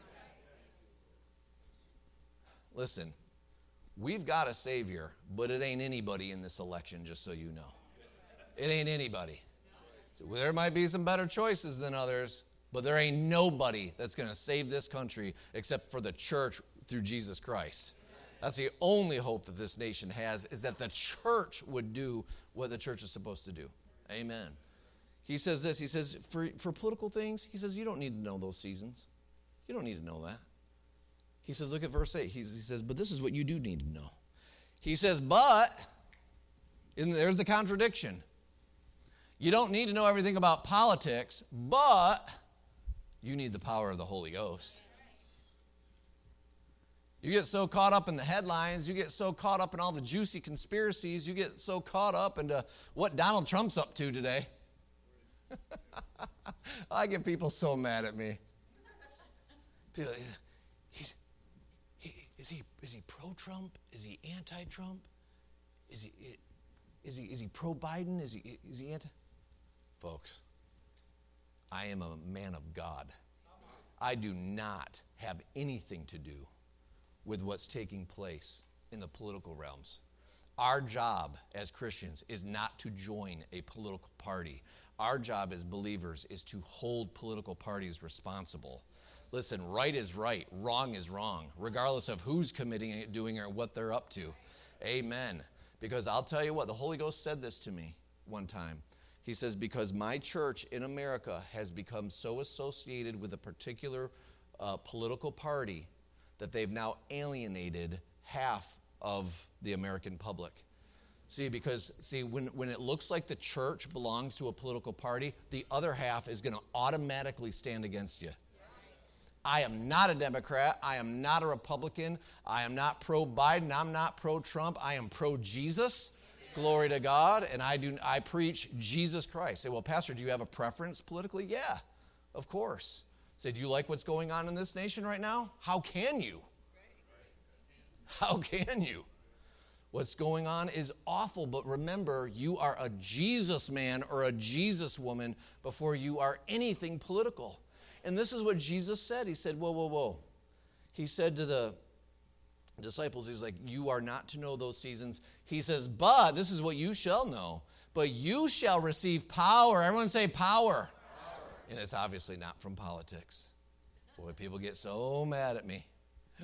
Listen, we've got a Savior, but it ain't anybody in this election, just so you know. It ain't anybody. So there might be some better choices than others, but there ain't nobody that's going to save this country except for the church through Jesus Christ. That's the only hope that this nation has, is that the church would do what the church is supposed to do. Amen. He says this, he says, for political things, he says, you don't need to know those seasons. You don't need to know that. He says, look at verse 8. He says, but this is what you do need to know. He says, but, and there's the contradiction. You don't need to know everything about politics, but you need the power of the Holy Ghost. You get so caught up in the headlines, you get so caught up in all the juicy conspiracies, you get so caught up into what Donald Trump's up to today. I get people so mad at me. People, is he pro-Trump? Is he anti-Trump? Is he pro-Biden? Is he anti? Folks, I am a man of God. I do not have anything to do with what's taking place in the political realms. Our job as Christians is not to join a political party. Our job as believers is to hold political parties responsible. Listen, right is right, wrong is wrong, regardless of who's committing it, doing it, or what they're up to. Amen. Because I'll tell you what, the Holy Ghost said this to me one time. He says, because my church in America has become so associated with a particular political party that they've now alienated half of the American public. See, because when it looks like the church belongs to a political party, the other half is going to automatically stand against you. I am not a Democrat. I am not a Republican. I am not pro-Biden. I'm not pro-Trump. I am pro-Jesus. Glory to God. And I preach Jesus Christ. Say, well, Pastor, do you have a preference politically? Yeah, of course. Say, do you like what's going on in this nation right now? How can you? How can you? What's going on is awful, but remember, you are a Jesus man or a Jesus woman before you are anything political. And this is what Jesus said. He said, whoa, whoa, whoa. He said to the disciples, he's like, you are not to know those seasons. He says, but this is what you shall know. But you shall receive power. Everyone say power. And it's obviously not from politics. Boy, people get so mad at me.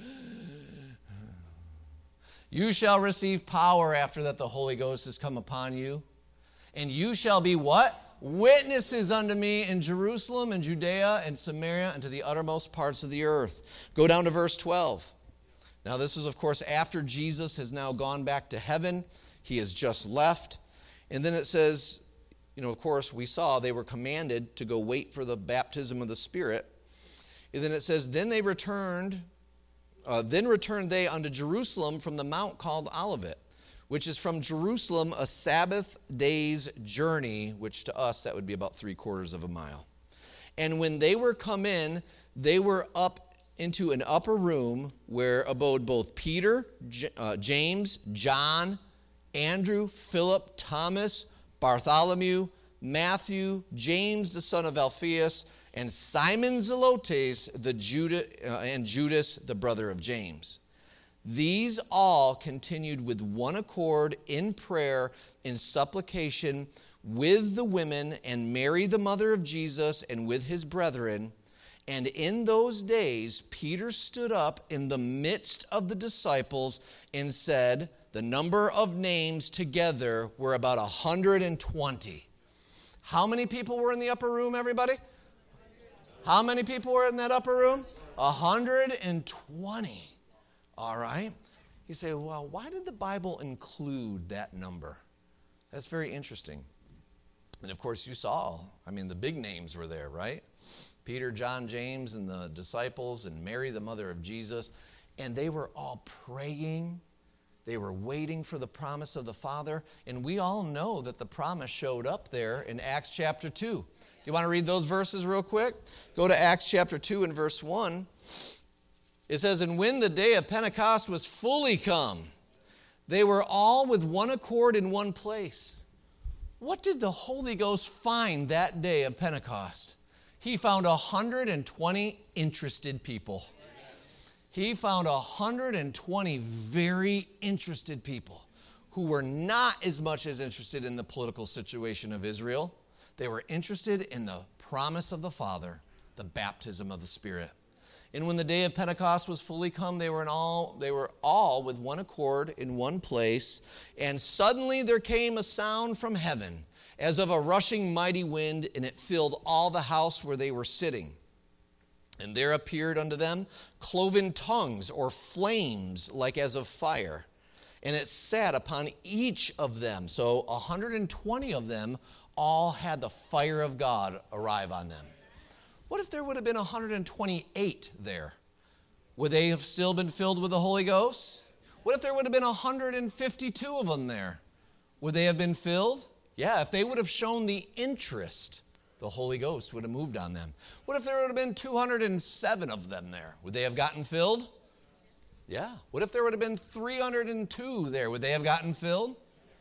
You shall receive power after that the Holy Ghost has come upon you. And you shall be what? Witnesses unto me in Jerusalem and Judea and Samaria and to the uttermost parts of the earth. Go down to verse 12. Now this is, of course, after Jesus has now gone back to heaven. He has just left. And then it says, of course, we saw they were commanded to go wait for the baptism of the Spirit. And then it says, then returned they unto Jerusalem from the mount called Olivet, which is from Jerusalem a Sabbath day's journey, which to us that would be about 3/4 of a mile. And when they were come in, they were up into an upper room where abode both Peter, James, John, Andrew, Philip, Thomas, Bartholomew, Matthew, James the son of Alphaeus, and Simon Zelotes, and Judas the brother of James. These all continued with one accord in prayer, in supplication, with the women, and Mary the mother of Jesus, and with his brethren. And in those days Peter stood up in the midst of the disciples and said, the number of names together were about 120. How many people were in the upper room, everybody? How many people were in that upper room? 120. All right. You say, well, why did the Bible include that number? That's very interesting. And of course you saw, the big names were there, right? Peter, John, James, and the disciples, and Mary, the mother of Jesus. And they were all praying. They were waiting for the promise of the Father. And we all know that the promise showed up there in Acts chapter 2. You want to read those verses real quick? Go to Acts chapter 2 and verse 1. It says, and when the day of Pentecost was fully come, they were all with one accord in one place. What did the Holy Ghost find that day of Pentecost? He found 120 interested people. He found 120 very interested people who were not as much as interested in the political situation of Israel. They were interested in the promise of the Father, the baptism of the Spirit. And when the day of Pentecost was fully come, they were all with one accord in one place. And suddenly there came a sound from heaven, as of a rushing mighty wind, and it filled all the house where they were sitting. And there appeared unto them cloven tongues, or flames like as of fire. And it sat upon each of them. So 120 of them all had the fire of God arrive on them. What if there would have been 128 there? Would they have still been filled with the Holy Ghost? What if there would have been 152 of them there? Would they have been filled? Yeah, if they would have shown the interest, the Holy Ghost would have moved on them. What if there would have been 207 of them there? Would they have gotten filled? Yeah. What if there would have been 302 there? Would they have gotten filled?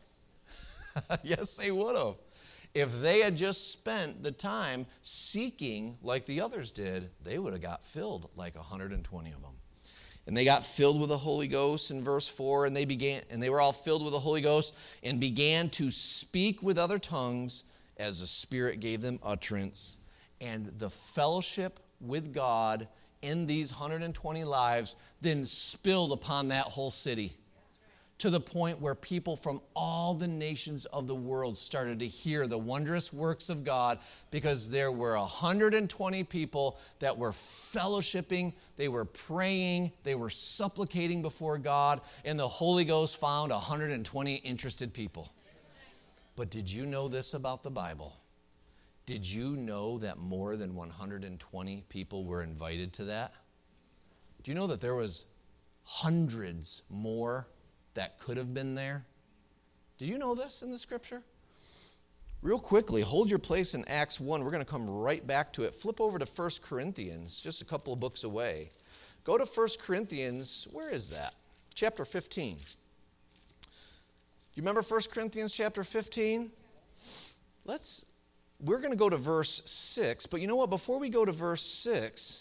Yes, they would have. If they had just spent the time seeking like the others did, they would have got filled like 120 of them. And they got filled with the Holy Ghost in verse 4, and they were all filled with the Holy Ghost and began to speak with other tongues as the Spirit gave them utterance. And the fellowship with God in these 120 lives then spilled upon that whole city, to the point where people from all the nations of the world started to hear the wondrous works of God, because there were 120 people that were fellowshipping, they were praying, they were supplicating before God, and the Holy Ghost found 120 interested people. But did you know this about the Bible? Did you know that more than 120 people were invited to that? Do you know that there was hundreds more that could have been there? Do you know this in the scripture? Real quickly, hold your place in Acts 1. We're going to come right back to it. Flip over to 1 Corinthians, just a couple of books away. Go to 1 Corinthians. Where is that? Chapter 15. Do you remember 1 Corinthians chapter 15? We're going to go to verse 6, but you know what? Before we go to verse 6,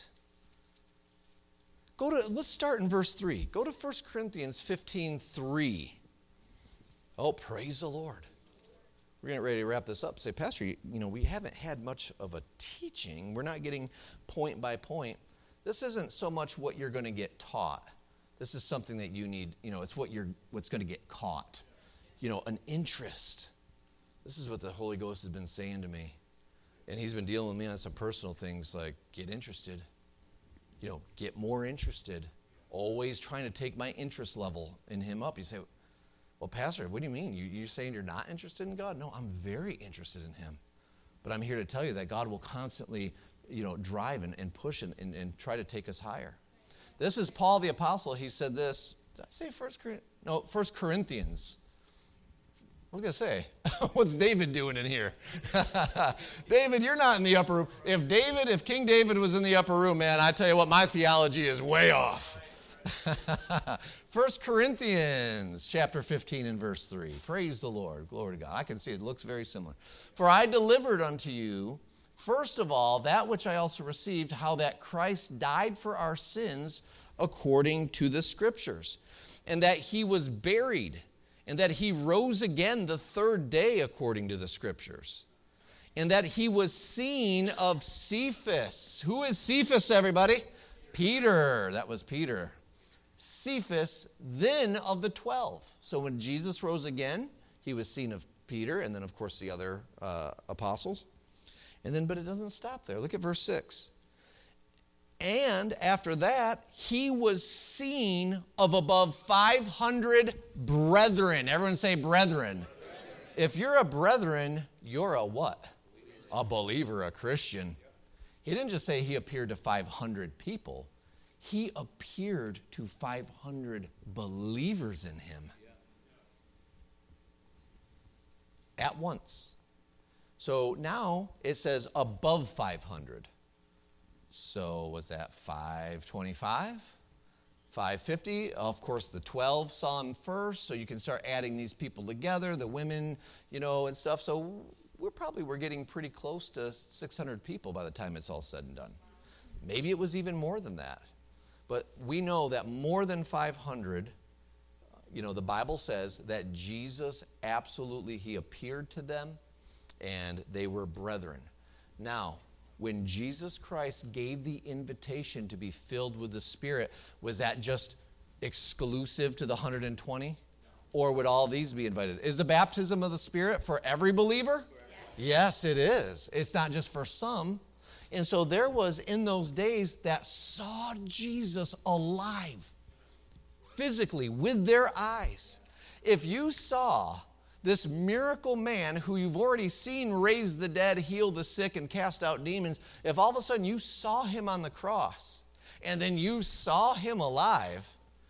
let's start in verse 3. Go to 1 Corinthians 15:3. Oh, praise the Lord. We're getting ready to wrap this up. Say, Pastor, we haven't had much of a teaching. We're not getting point by point. This isn't so much what you're going to get taught. This is something that you need, it's what's going to get caught. An interest. This is what the Holy Ghost has been saying to me. And he's been dealing with me on some personal things like, get interested. Get more interested. Always trying to take my interest level in him up. You say, well, Pastor, what do you mean? You're saying you're not interested in God? No, I'm very interested in him. But I'm here to tell you that God will constantly, drive and push and try to take us higher. This is Paul the Apostle. He said this. Did I say 1 Corinthians. I was going to say, what's David doing in here? David, you're not in the upper room. If King David was in the upper room, man, I tell you what, my theology is way off. 1 Corinthians chapter 15 and verse 3. Praise the Lord. Glory to God. I can see it looks very similar. For I delivered unto you, first of all, that which I also received, how that Christ died for our sins according to the Scriptures, and that he was buried, and that he rose again the third day according to the Scriptures, and that he was seen of Cephas. Who is Cephas, everybody? Peter. That was Peter. Cephas, then of the 12. So when Jesus rose again, he was seen of Peter, and then, of course, the other apostles. But it doesn't stop there. Look at verse 6. And after that, he was seen of above 500 brethren. Everyone say brethren. If you're a brethren, you're a what? A believer, a Christian. He didn't just say he appeared to 500 people. He appeared to 500 believers in him. At once. So now it says above 500. So what's that, 525? 550? Of course, the 12 saw him first, so you can start adding these people together, the women, and stuff. So we're getting pretty close to 600 people by the time it's all said and done. Maybe it was even more than that. But we know that more than 500, the Bible says that Jesus absolutely, he appeared to them. and they were brethren. Now, when Jesus Christ gave the invitation to be filled with the Spirit, was that just exclusive to the 120? Or would all these be invited? Is the baptism of the Spirit for every believer? Yes, it is. It's not just for some. And so there was in those days that saw Jesus alive, physically, with their eyes. If you saw this miracle man who you've already seen raise the dead, heal the sick, and cast out demons, if all of a sudden you saw him on the cross and then you saw him alive,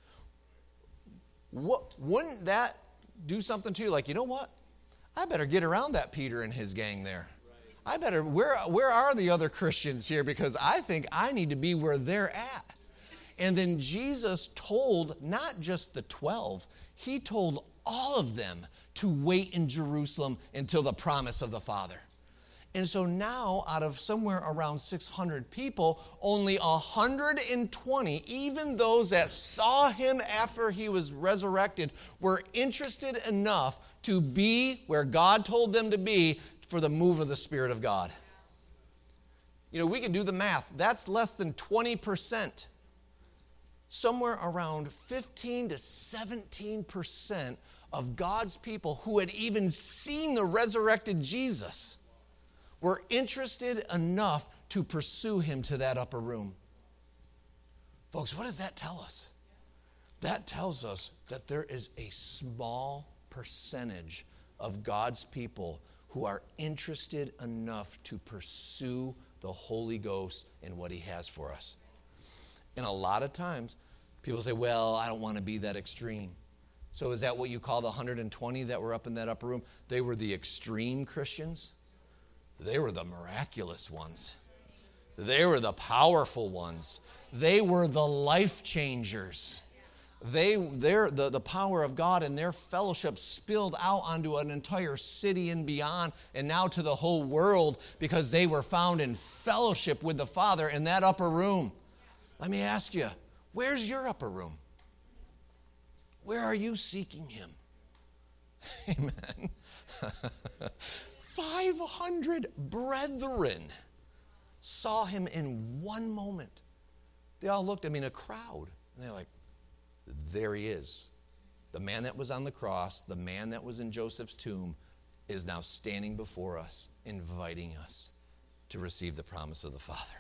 wouldn't that do something to you? Like, you know what? I better get around that Peter and his gang there. I better, where are the other Christians here? Because I think I need to be where they're at. And then Jesus told not just the 12, he told all of them to wait in Jerusalem until the promise of the Father. And so now, out of somewhere around 600 people, only 120, even those that saw him after he was resurrected, were interested enough to be where God told them to be for the move of the Spirit of God. You know, we can do the math. That's less than 20%. Somewhere around 15 to 17% of God's people who had even seen the resurrected Jesus were interested enough to pursue him to that upper room. Folks, what does that tell us? That tells us that there is a small percentage of God's people who are interested enough to pursue the Holy Ghost and what he has for us. And a lot of times, people say, well, I don't want to be that extreme. So is that what you call the 120 that were up in that upper room? They were the extreme Christians. They were the miraculous ones. They were the powerful ones. They were the life changers. The power of God and their fellowship spilled out onto an entire city and beyond, and now to the whole world, because they were found in fellowship with the Father in that upper room. Let me ask you, where's your upper room? Where are you seeking him? Amen. 500 brethren saw him in one moment. They all looked, a crowd, and they're like, there he is. The man that was on the cross, the man that was in Joseph's tomb, is now standing before us, inviting us to receive the promise of the Father.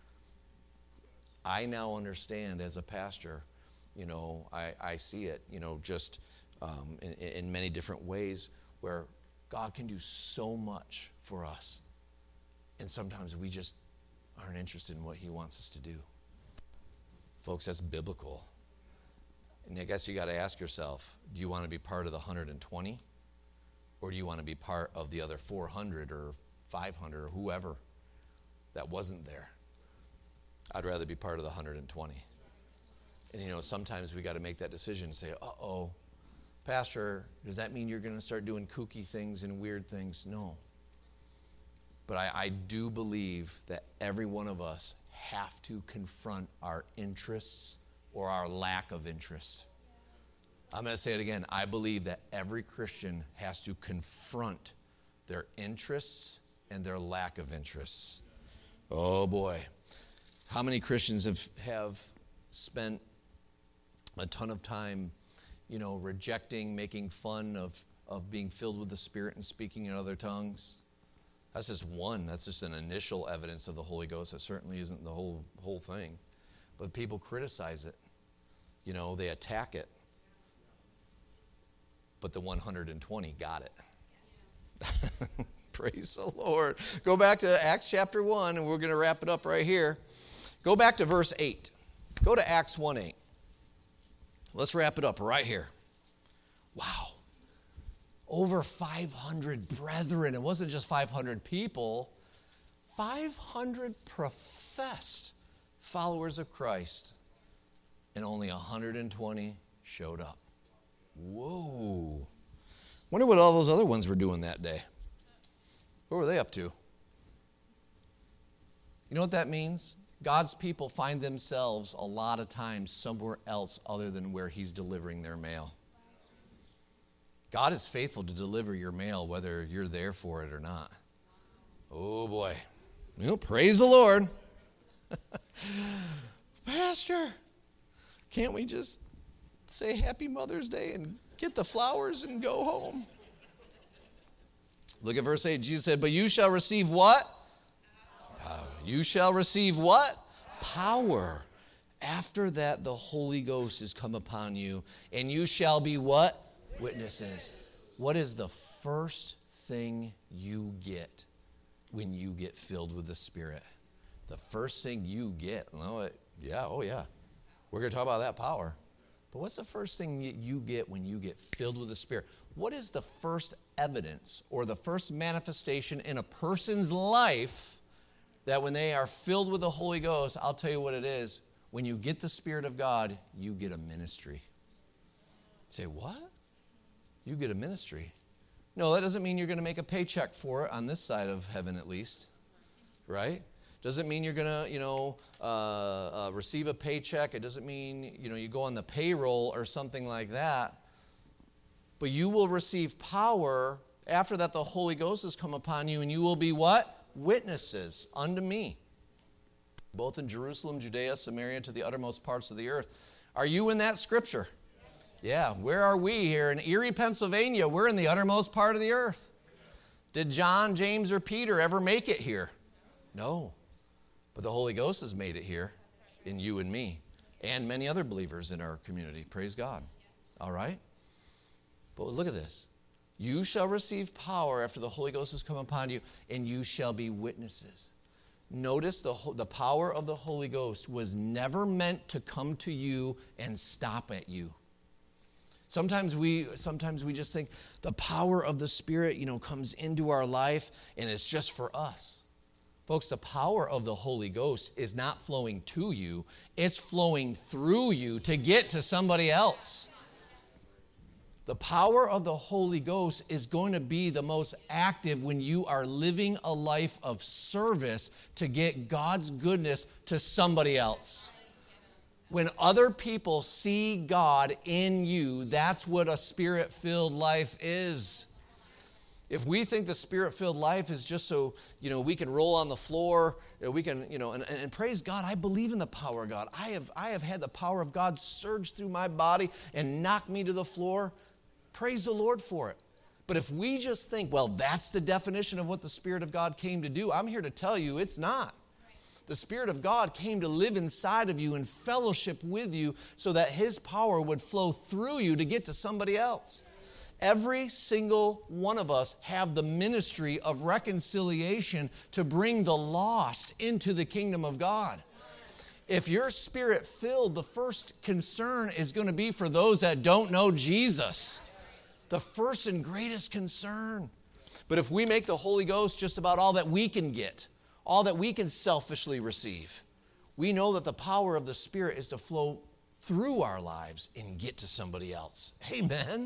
I now understand as a pastor, I see it, just in many different ways where God can do so much for us. And sometimes we just aren't interested in what he wants us to do. Folks, that's biblical. And I guess you got to ask yourself, do you want to be part of the 120? Or do you want to be part of the other 400 or 500 or whoever that wasn't there? I'd rather be part of the 120. And sometimes we got to make that decision and say, uh-oh, Pastor, does that mean you're going to start doing kooky things and weird things? No. But I do believe that every one of us have to confront our interests or our lack of interests. I'm going to say it again. I believe that every Christian has to confront their interests and their lack of interests. Oh boy. How many Christians have spent a ton of time, rejecting, making fun of being filled with the Spirit and speaking in other tongues? That's just one. That's just an initial evidence of the Holy Ghost. That certainly isn't the whole thing. But people criticize it. They attack it. But the 120 got it. Praise the Lord. Go back to Acts chapter 1, and we're going to wrap it up right here. Go back to verse 8. Go to Acts 1:8. Let's wrap it up right here. Wow. Over 500 brethren. It wasn't just 500 people. 500 professed followers of Christ. And only 120 showed up. Whoa. Wonder what all those other ones were doing that day. What were they up to? You know what that means? God's people find themselves a lot of times somewhere else other than where he's delivering their mail. God is faithful to deliver your mail whether you're there for it or not. Oh, boy. Well, praise the Lord. Pastor, can't we just say Happy Mother's Day and get the flowers and go home? Look at verse 8. Jesus said, but you shall receive what? Power. You shall receive what? Power. After that, the Holy Ghost is come upon you, and you shall be what? Witnesses. What is the first thing you get when you get filled with the Spirit? The first thing you get, We're going to talk about that power. But what's the first thing you get when you get filled with the Spirit? What is the first evidence or the first manifestation in a person's life that when they are filled with the Holy Ghost, I'll tell you what it is. When you get the Spirit of God, you get a ministry. Say, what? You get a ministry. No, that doesn't mean you're going to make a paycheck for it on this side of heaven at least, right? Doesn't mean you're going to, receive a paycheck. It doesn't mean, you go on the payroll or something like that. But you will receive power. After that, the Holy Ghost has come upon you, and you will be what? Witnesses unto me, both in Jerusalem, Judea, Samaria, to the uttermost parts of the earth. Are you in that scripture? Yeah. Where are we here? In Erie, Pennsylvania. We're in the uttermost part of the earth. Did John, James, or Peter ever make it here? No. But the Holy Ghost has made it here in you and me and many other believers in our community. Praise God. All right? But look at this. You shall receive power after the Holy Ghost has come upon you, and you shall be witnesses. Notice the power of the Holy Ghost was never meant to come to you and stop at you. Sometimes we just think the power of the Spirit, comes into our life and it's just for us. Folks, the power of the Holy Ghost is not flowing to you, it's flowing through you to get to somebody else. The power of the Holy Ghost is going to be the most active when you are living a life of service to get God's goodness to somebody else. When other people see God in you, that's what a Spirit-filled life is. If we think the Spirit-filled life is just so, we can roll on the floor, we can, and praise God, I believe in the power of God. I have had the power of God surge through my body and knock me to the floor. Praise the Lord for it. But if we just think, well, that's the definition of what the Spirit of God came to do, I'm here to tell you it's not. The Spirit of God came to live inside of you and fellowship with you so that His power would flow through you to get to somebody else. Every single one of us have the ministry of reconciliation to bring the lost into the kingdom of God. If you're Spirit-filled, the first concern is going to be for those that don't know Jesus. The first and greatest concern. But if we make the Holy Ghost just about all that we can get, all that we can selfishly receive, we know that the power of the Spirit is to flow through our lives and get to somebody else. Amen.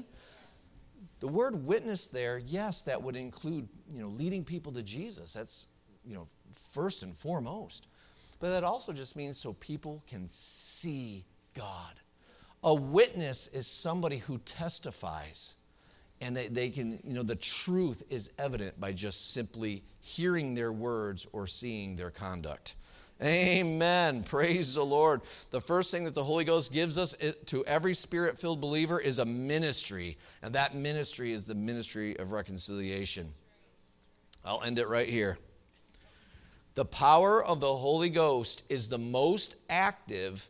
The word witness there, yes, that would include, leading people to Jesus. That's, first and foremost. But that also just means so people can see God. A witness is somebody who testifies. And they can, the truth is evident by just simply hearing their words or seeing their conduct. Amen. Praise the Lord. The first thing that the Holy Ghost gives us to every Spirit-filled believer is a ministry. And that ministry is the ministry of reconciliation. I'll end it right here. The power of the Holy Ghost is the most active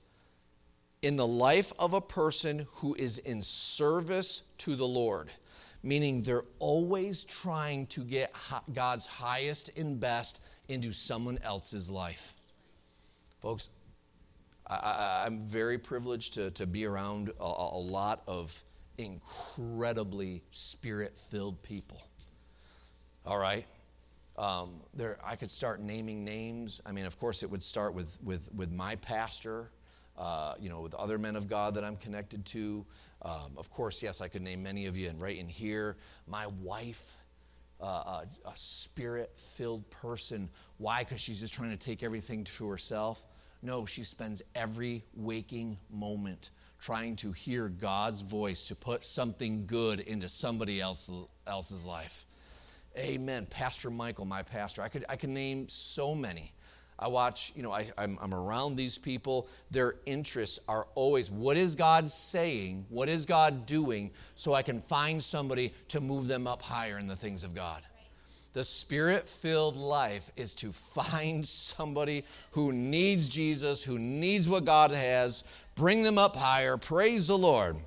in the life of a person who is in service to the Lord. Meaning they're always trying to get God's highest and best into someone else's life. Folks, I'm very privileged to be around a lot of incredibly Spirit-filled people. All right? I could start naming names. I mean, of course, it would start with my pastor, with other men of God that I'm connected to. Of course, yes, I could name many of you, and right in here, my wife, a Spirit-filled person. Why? Because she's just trying to take everything to herself? No, she spends every waking moment trying to hear God's voice to put something good into somebody else's life. Amen. Pastor Michael, my pastor, I could name so many. I watch, I'm around these people. Their interests are always, what is God saying? What is God doing? So I can find somebody to move them up higher in the things of God. The Spirit-filled life is to find somebody who needs Jesus, who needs what God has, bring them up higher. Praise the Lord.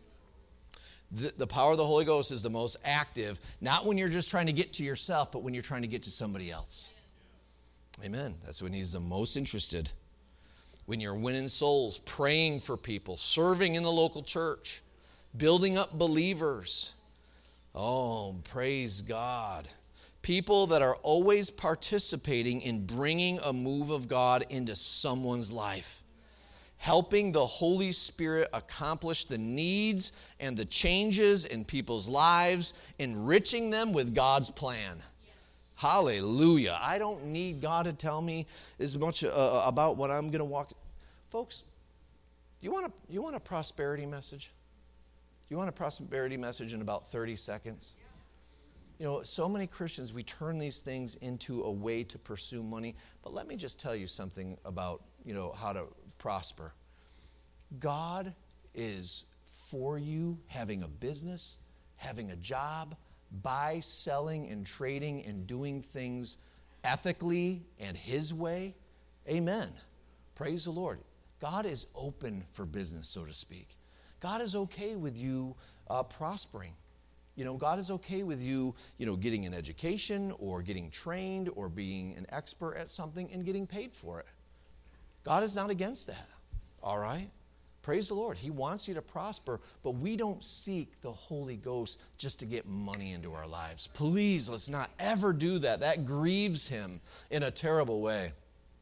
The power of the Holy Ghost is the most active, not when you're just trying to get to yourself, but when you're trying to get to somebody else. Amen. That's when he's the most interested. When you're winning souls, praying for people, serving in the local church, building up believers. Oh, praise God. People that are always participating in bringing a move of God into someone's life. Helping the Holy Spirit accomplish the needs and the changes in people's lives, enriching them with God's plan. Hallelujah. I don't need God to tell me as much about what I'm going to walk. Folks, you want a prosperity message? You want a prosperity message in about 30 seconds? So many Christians, we turn these things into a way to pursue money. But let me just tell you something about, how to prosper. God is for you having a business, having a job, by selling and trading and doing things ethically and His way. Amen. Praise the Lord. God is open for business, so to speak. God is okay with you prospering. God is okay with you, getting an education or getting trained or being an expert at something and getting paid for it. God is not against that. All right? Praise the Lord. He wants you to prosper, but we don't seek the Holy Ghost just to get money into our lives. Please, let's not ever do that. That grieves Him in a terrible way.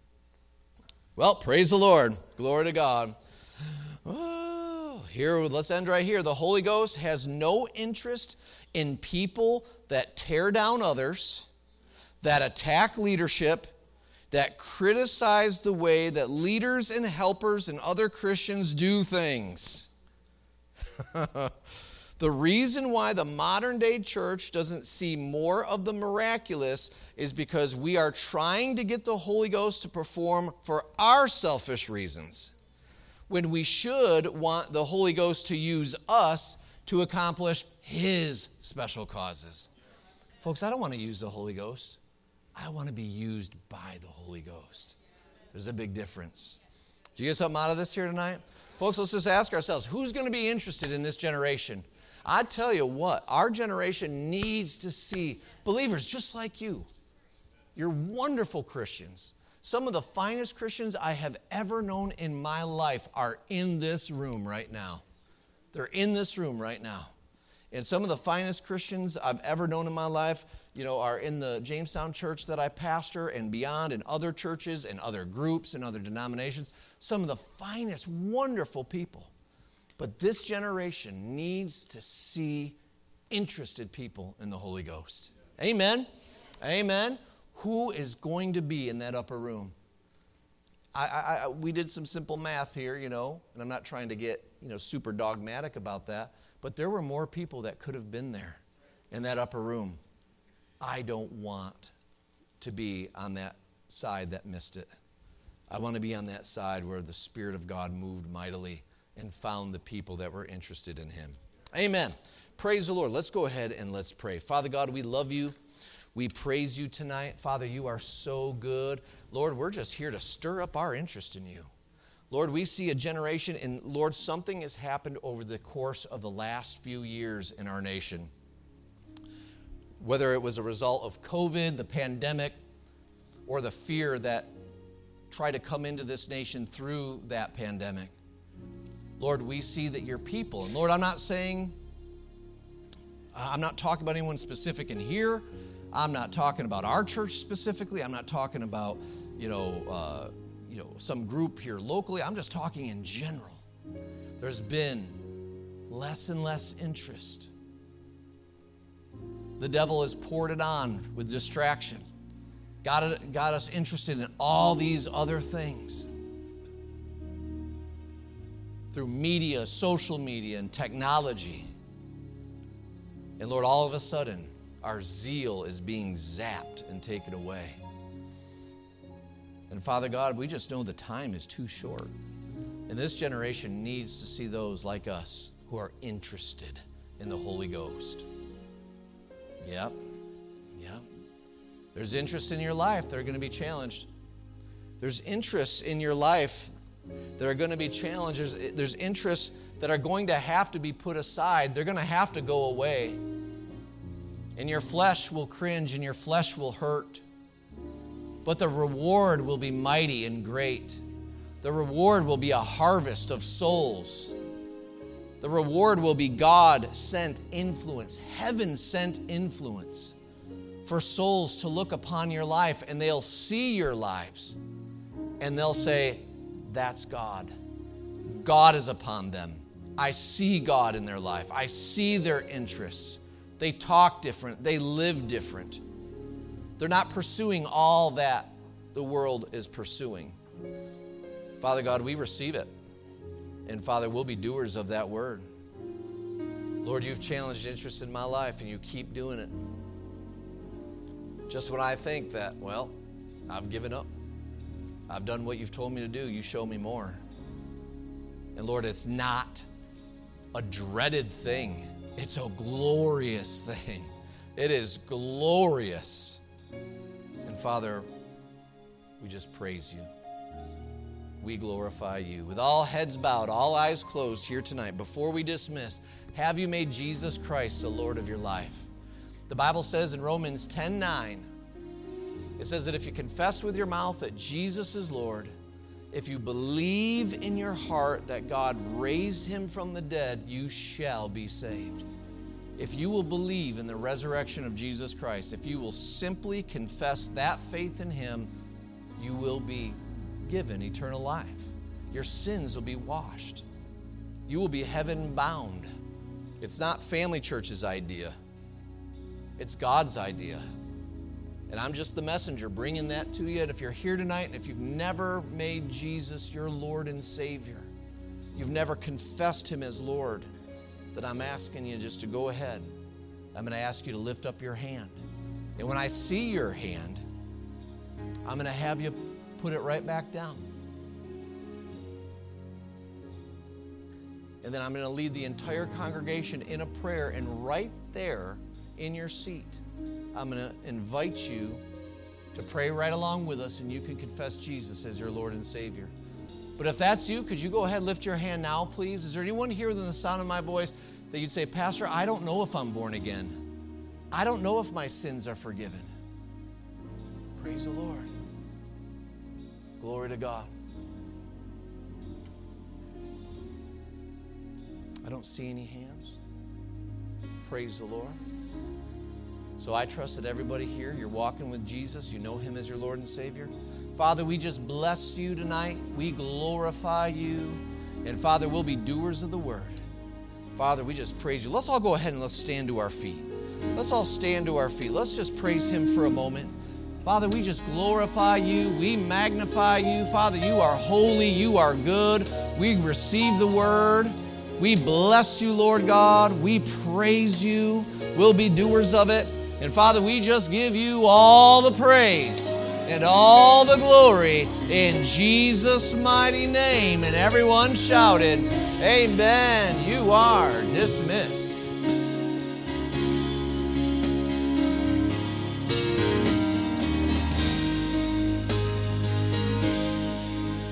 Well, praise the Lord. Glory to God. Oh, let's end right here. The Holy Ghost has no interest in people that tear down others, that attack leadership, that criticize the way that leaders and helpers and other Christians do things. The reason why the modern day church doesn't see more of the miraculous is because we are trying to get the Holy Ghost to perform for our selfish reasons, when we should want the Holy Ghost to use us to accomplish His special causes. Folks, I don't want to use the Holy Ghost. I want to be used by the Holy Ghost. There's a big difference. Did you get something out of this here tonight? Folks, let's just ask ourselves, who's going to be interested in this generation? I tell you what, our generation needs to see believers just like you. You're wonderful Christians. Some of the finest Christians I have ever known in my life are in this room right now. They're in this room right now. And some of the finest Christians I've ever known in my life, are in the Jamestown church that I pastor and beyond, and other churches and other groups and other denominations. Some of the finest, wonderful people. But this generation needs to see interested people in the Holy Ghost. Amen. Amen. Who is going to be in that upper room? We did some simple math here, and I'm not trying to get, super dogmatic about that, but there were more people that could have been there in that upper room. I don't want to be on that side that missed it. I want to be on that side where the Spirit of God moved mightily and found the people that were interested in Him. Amen. Praise the Lord. Let's go ahead and let's pray. Father God, we love you. We praise you tonight. Father, you are so good. Lord, we're just here to stir up our interest in you. Lord, we see a generation, and Lord, something has happened over the course of the last few years in our nation. Whether it was a result of COVID, the pandemic, or the fear that tried to come into this nation through that pandemic. Lord, we see that your people, and Lord, I'm not talking about anyone specific in here. I'm not talking about our church specifically. I'm not talking about, some group here locally. I'm just talking in general. There's been less and less interest. The devil has poured it on with distraction. Got us interested in all these other things. through media, social media, and technology. And Lord, all of a sudden, our zeal is being zapped and taken away. And Father God, we just know the time is too short. And this generation needs to see those like us who are interested in the Holy Ghost. Yep. There's interests in your life that are going to be challenged. There's interests in your life that are going to be challenged. There's interests that are going to have to be put aside. They're going to have to go away. And your flesh will cringe and your flesh will hurt. But the reward will be mighty and great. The reward will be a harvest of souls. The reward will be God-sent influence, heaven-sent influence for souls to look upon your life, and they'll see your lives and they'll say, that's God. God is upon them. I see God in their life. I see their interests. They talk different. They live different. They're not pursuing all that the world is pursuing. Father God, we receive it. And Father, we'll be doers of that word. Lord, you've challenged interest in my life and you keep doing it. Just when I think that, well, I've given up. I've done what you've told me to do. You show me more. And Lord, it's not a dreaded thing. It's a glorious thing. It is glorious. And Father, we just praise you. We glorify you. With all heads bowed, all eyes closed here tonight, before we dismiss, have you made Jesus Christ the Lord of your life? The Bible says in Romans 10:9, it says that if you confess with your mouth that Jesus is Lord, if you believe in your heart that God raised him from the dead, you shall be saved. If you will believe in the resurrection of Jesus Christ, if you will simply confess that faith in him, you will be given eternal life. Your sins will be washed. You will be heaven bound. It's not Family Church's idea. It's God's idea. And I'm just the messenger bringing that to you. And if you're here tonight and if you've never made Jesus your Lord and Savior, you've never confessed him as Lord, then I'm asking you just to go ahead. I'm going to ask you to lift up your hand. And when I see your hand, I'm going to have you put it right back down. And then I'm going to lead the entire congregation in a prayer, and right there in your seat, I'm going to invite you to pray right along with us, and you can confess Jesus as your Lord and Savior. But if that's you, could you go ahead and lift your hand now, please? Is there anyone here within the sound of my voice that you'd say, Pastor, I don't know if I'm born again. I don't know if my sins are forgiven. Praise the Lord. Glory to God. I don't see any hands. Praise the Lord. So I trust that everybody here, you're walking with Jesus. You know him as your Lord and Savior. Father, we just bless you tonight. We glorify you. And Father, we'll be doers of the word. Father, we just praise you. Let's all go ahead and let's stand to our feet. Let's all stand to our feet. Let's just praise him for a moment. Father, we just glorify you. We magnify you. Father, you are holy. You are good. We receive the word. We bless you, Lord God. We praise you. We'll be doers of it. And Father, we just give you all the praise and all the glory in Jesus' mighty name. And everyone shouted, amen. You are dismissed.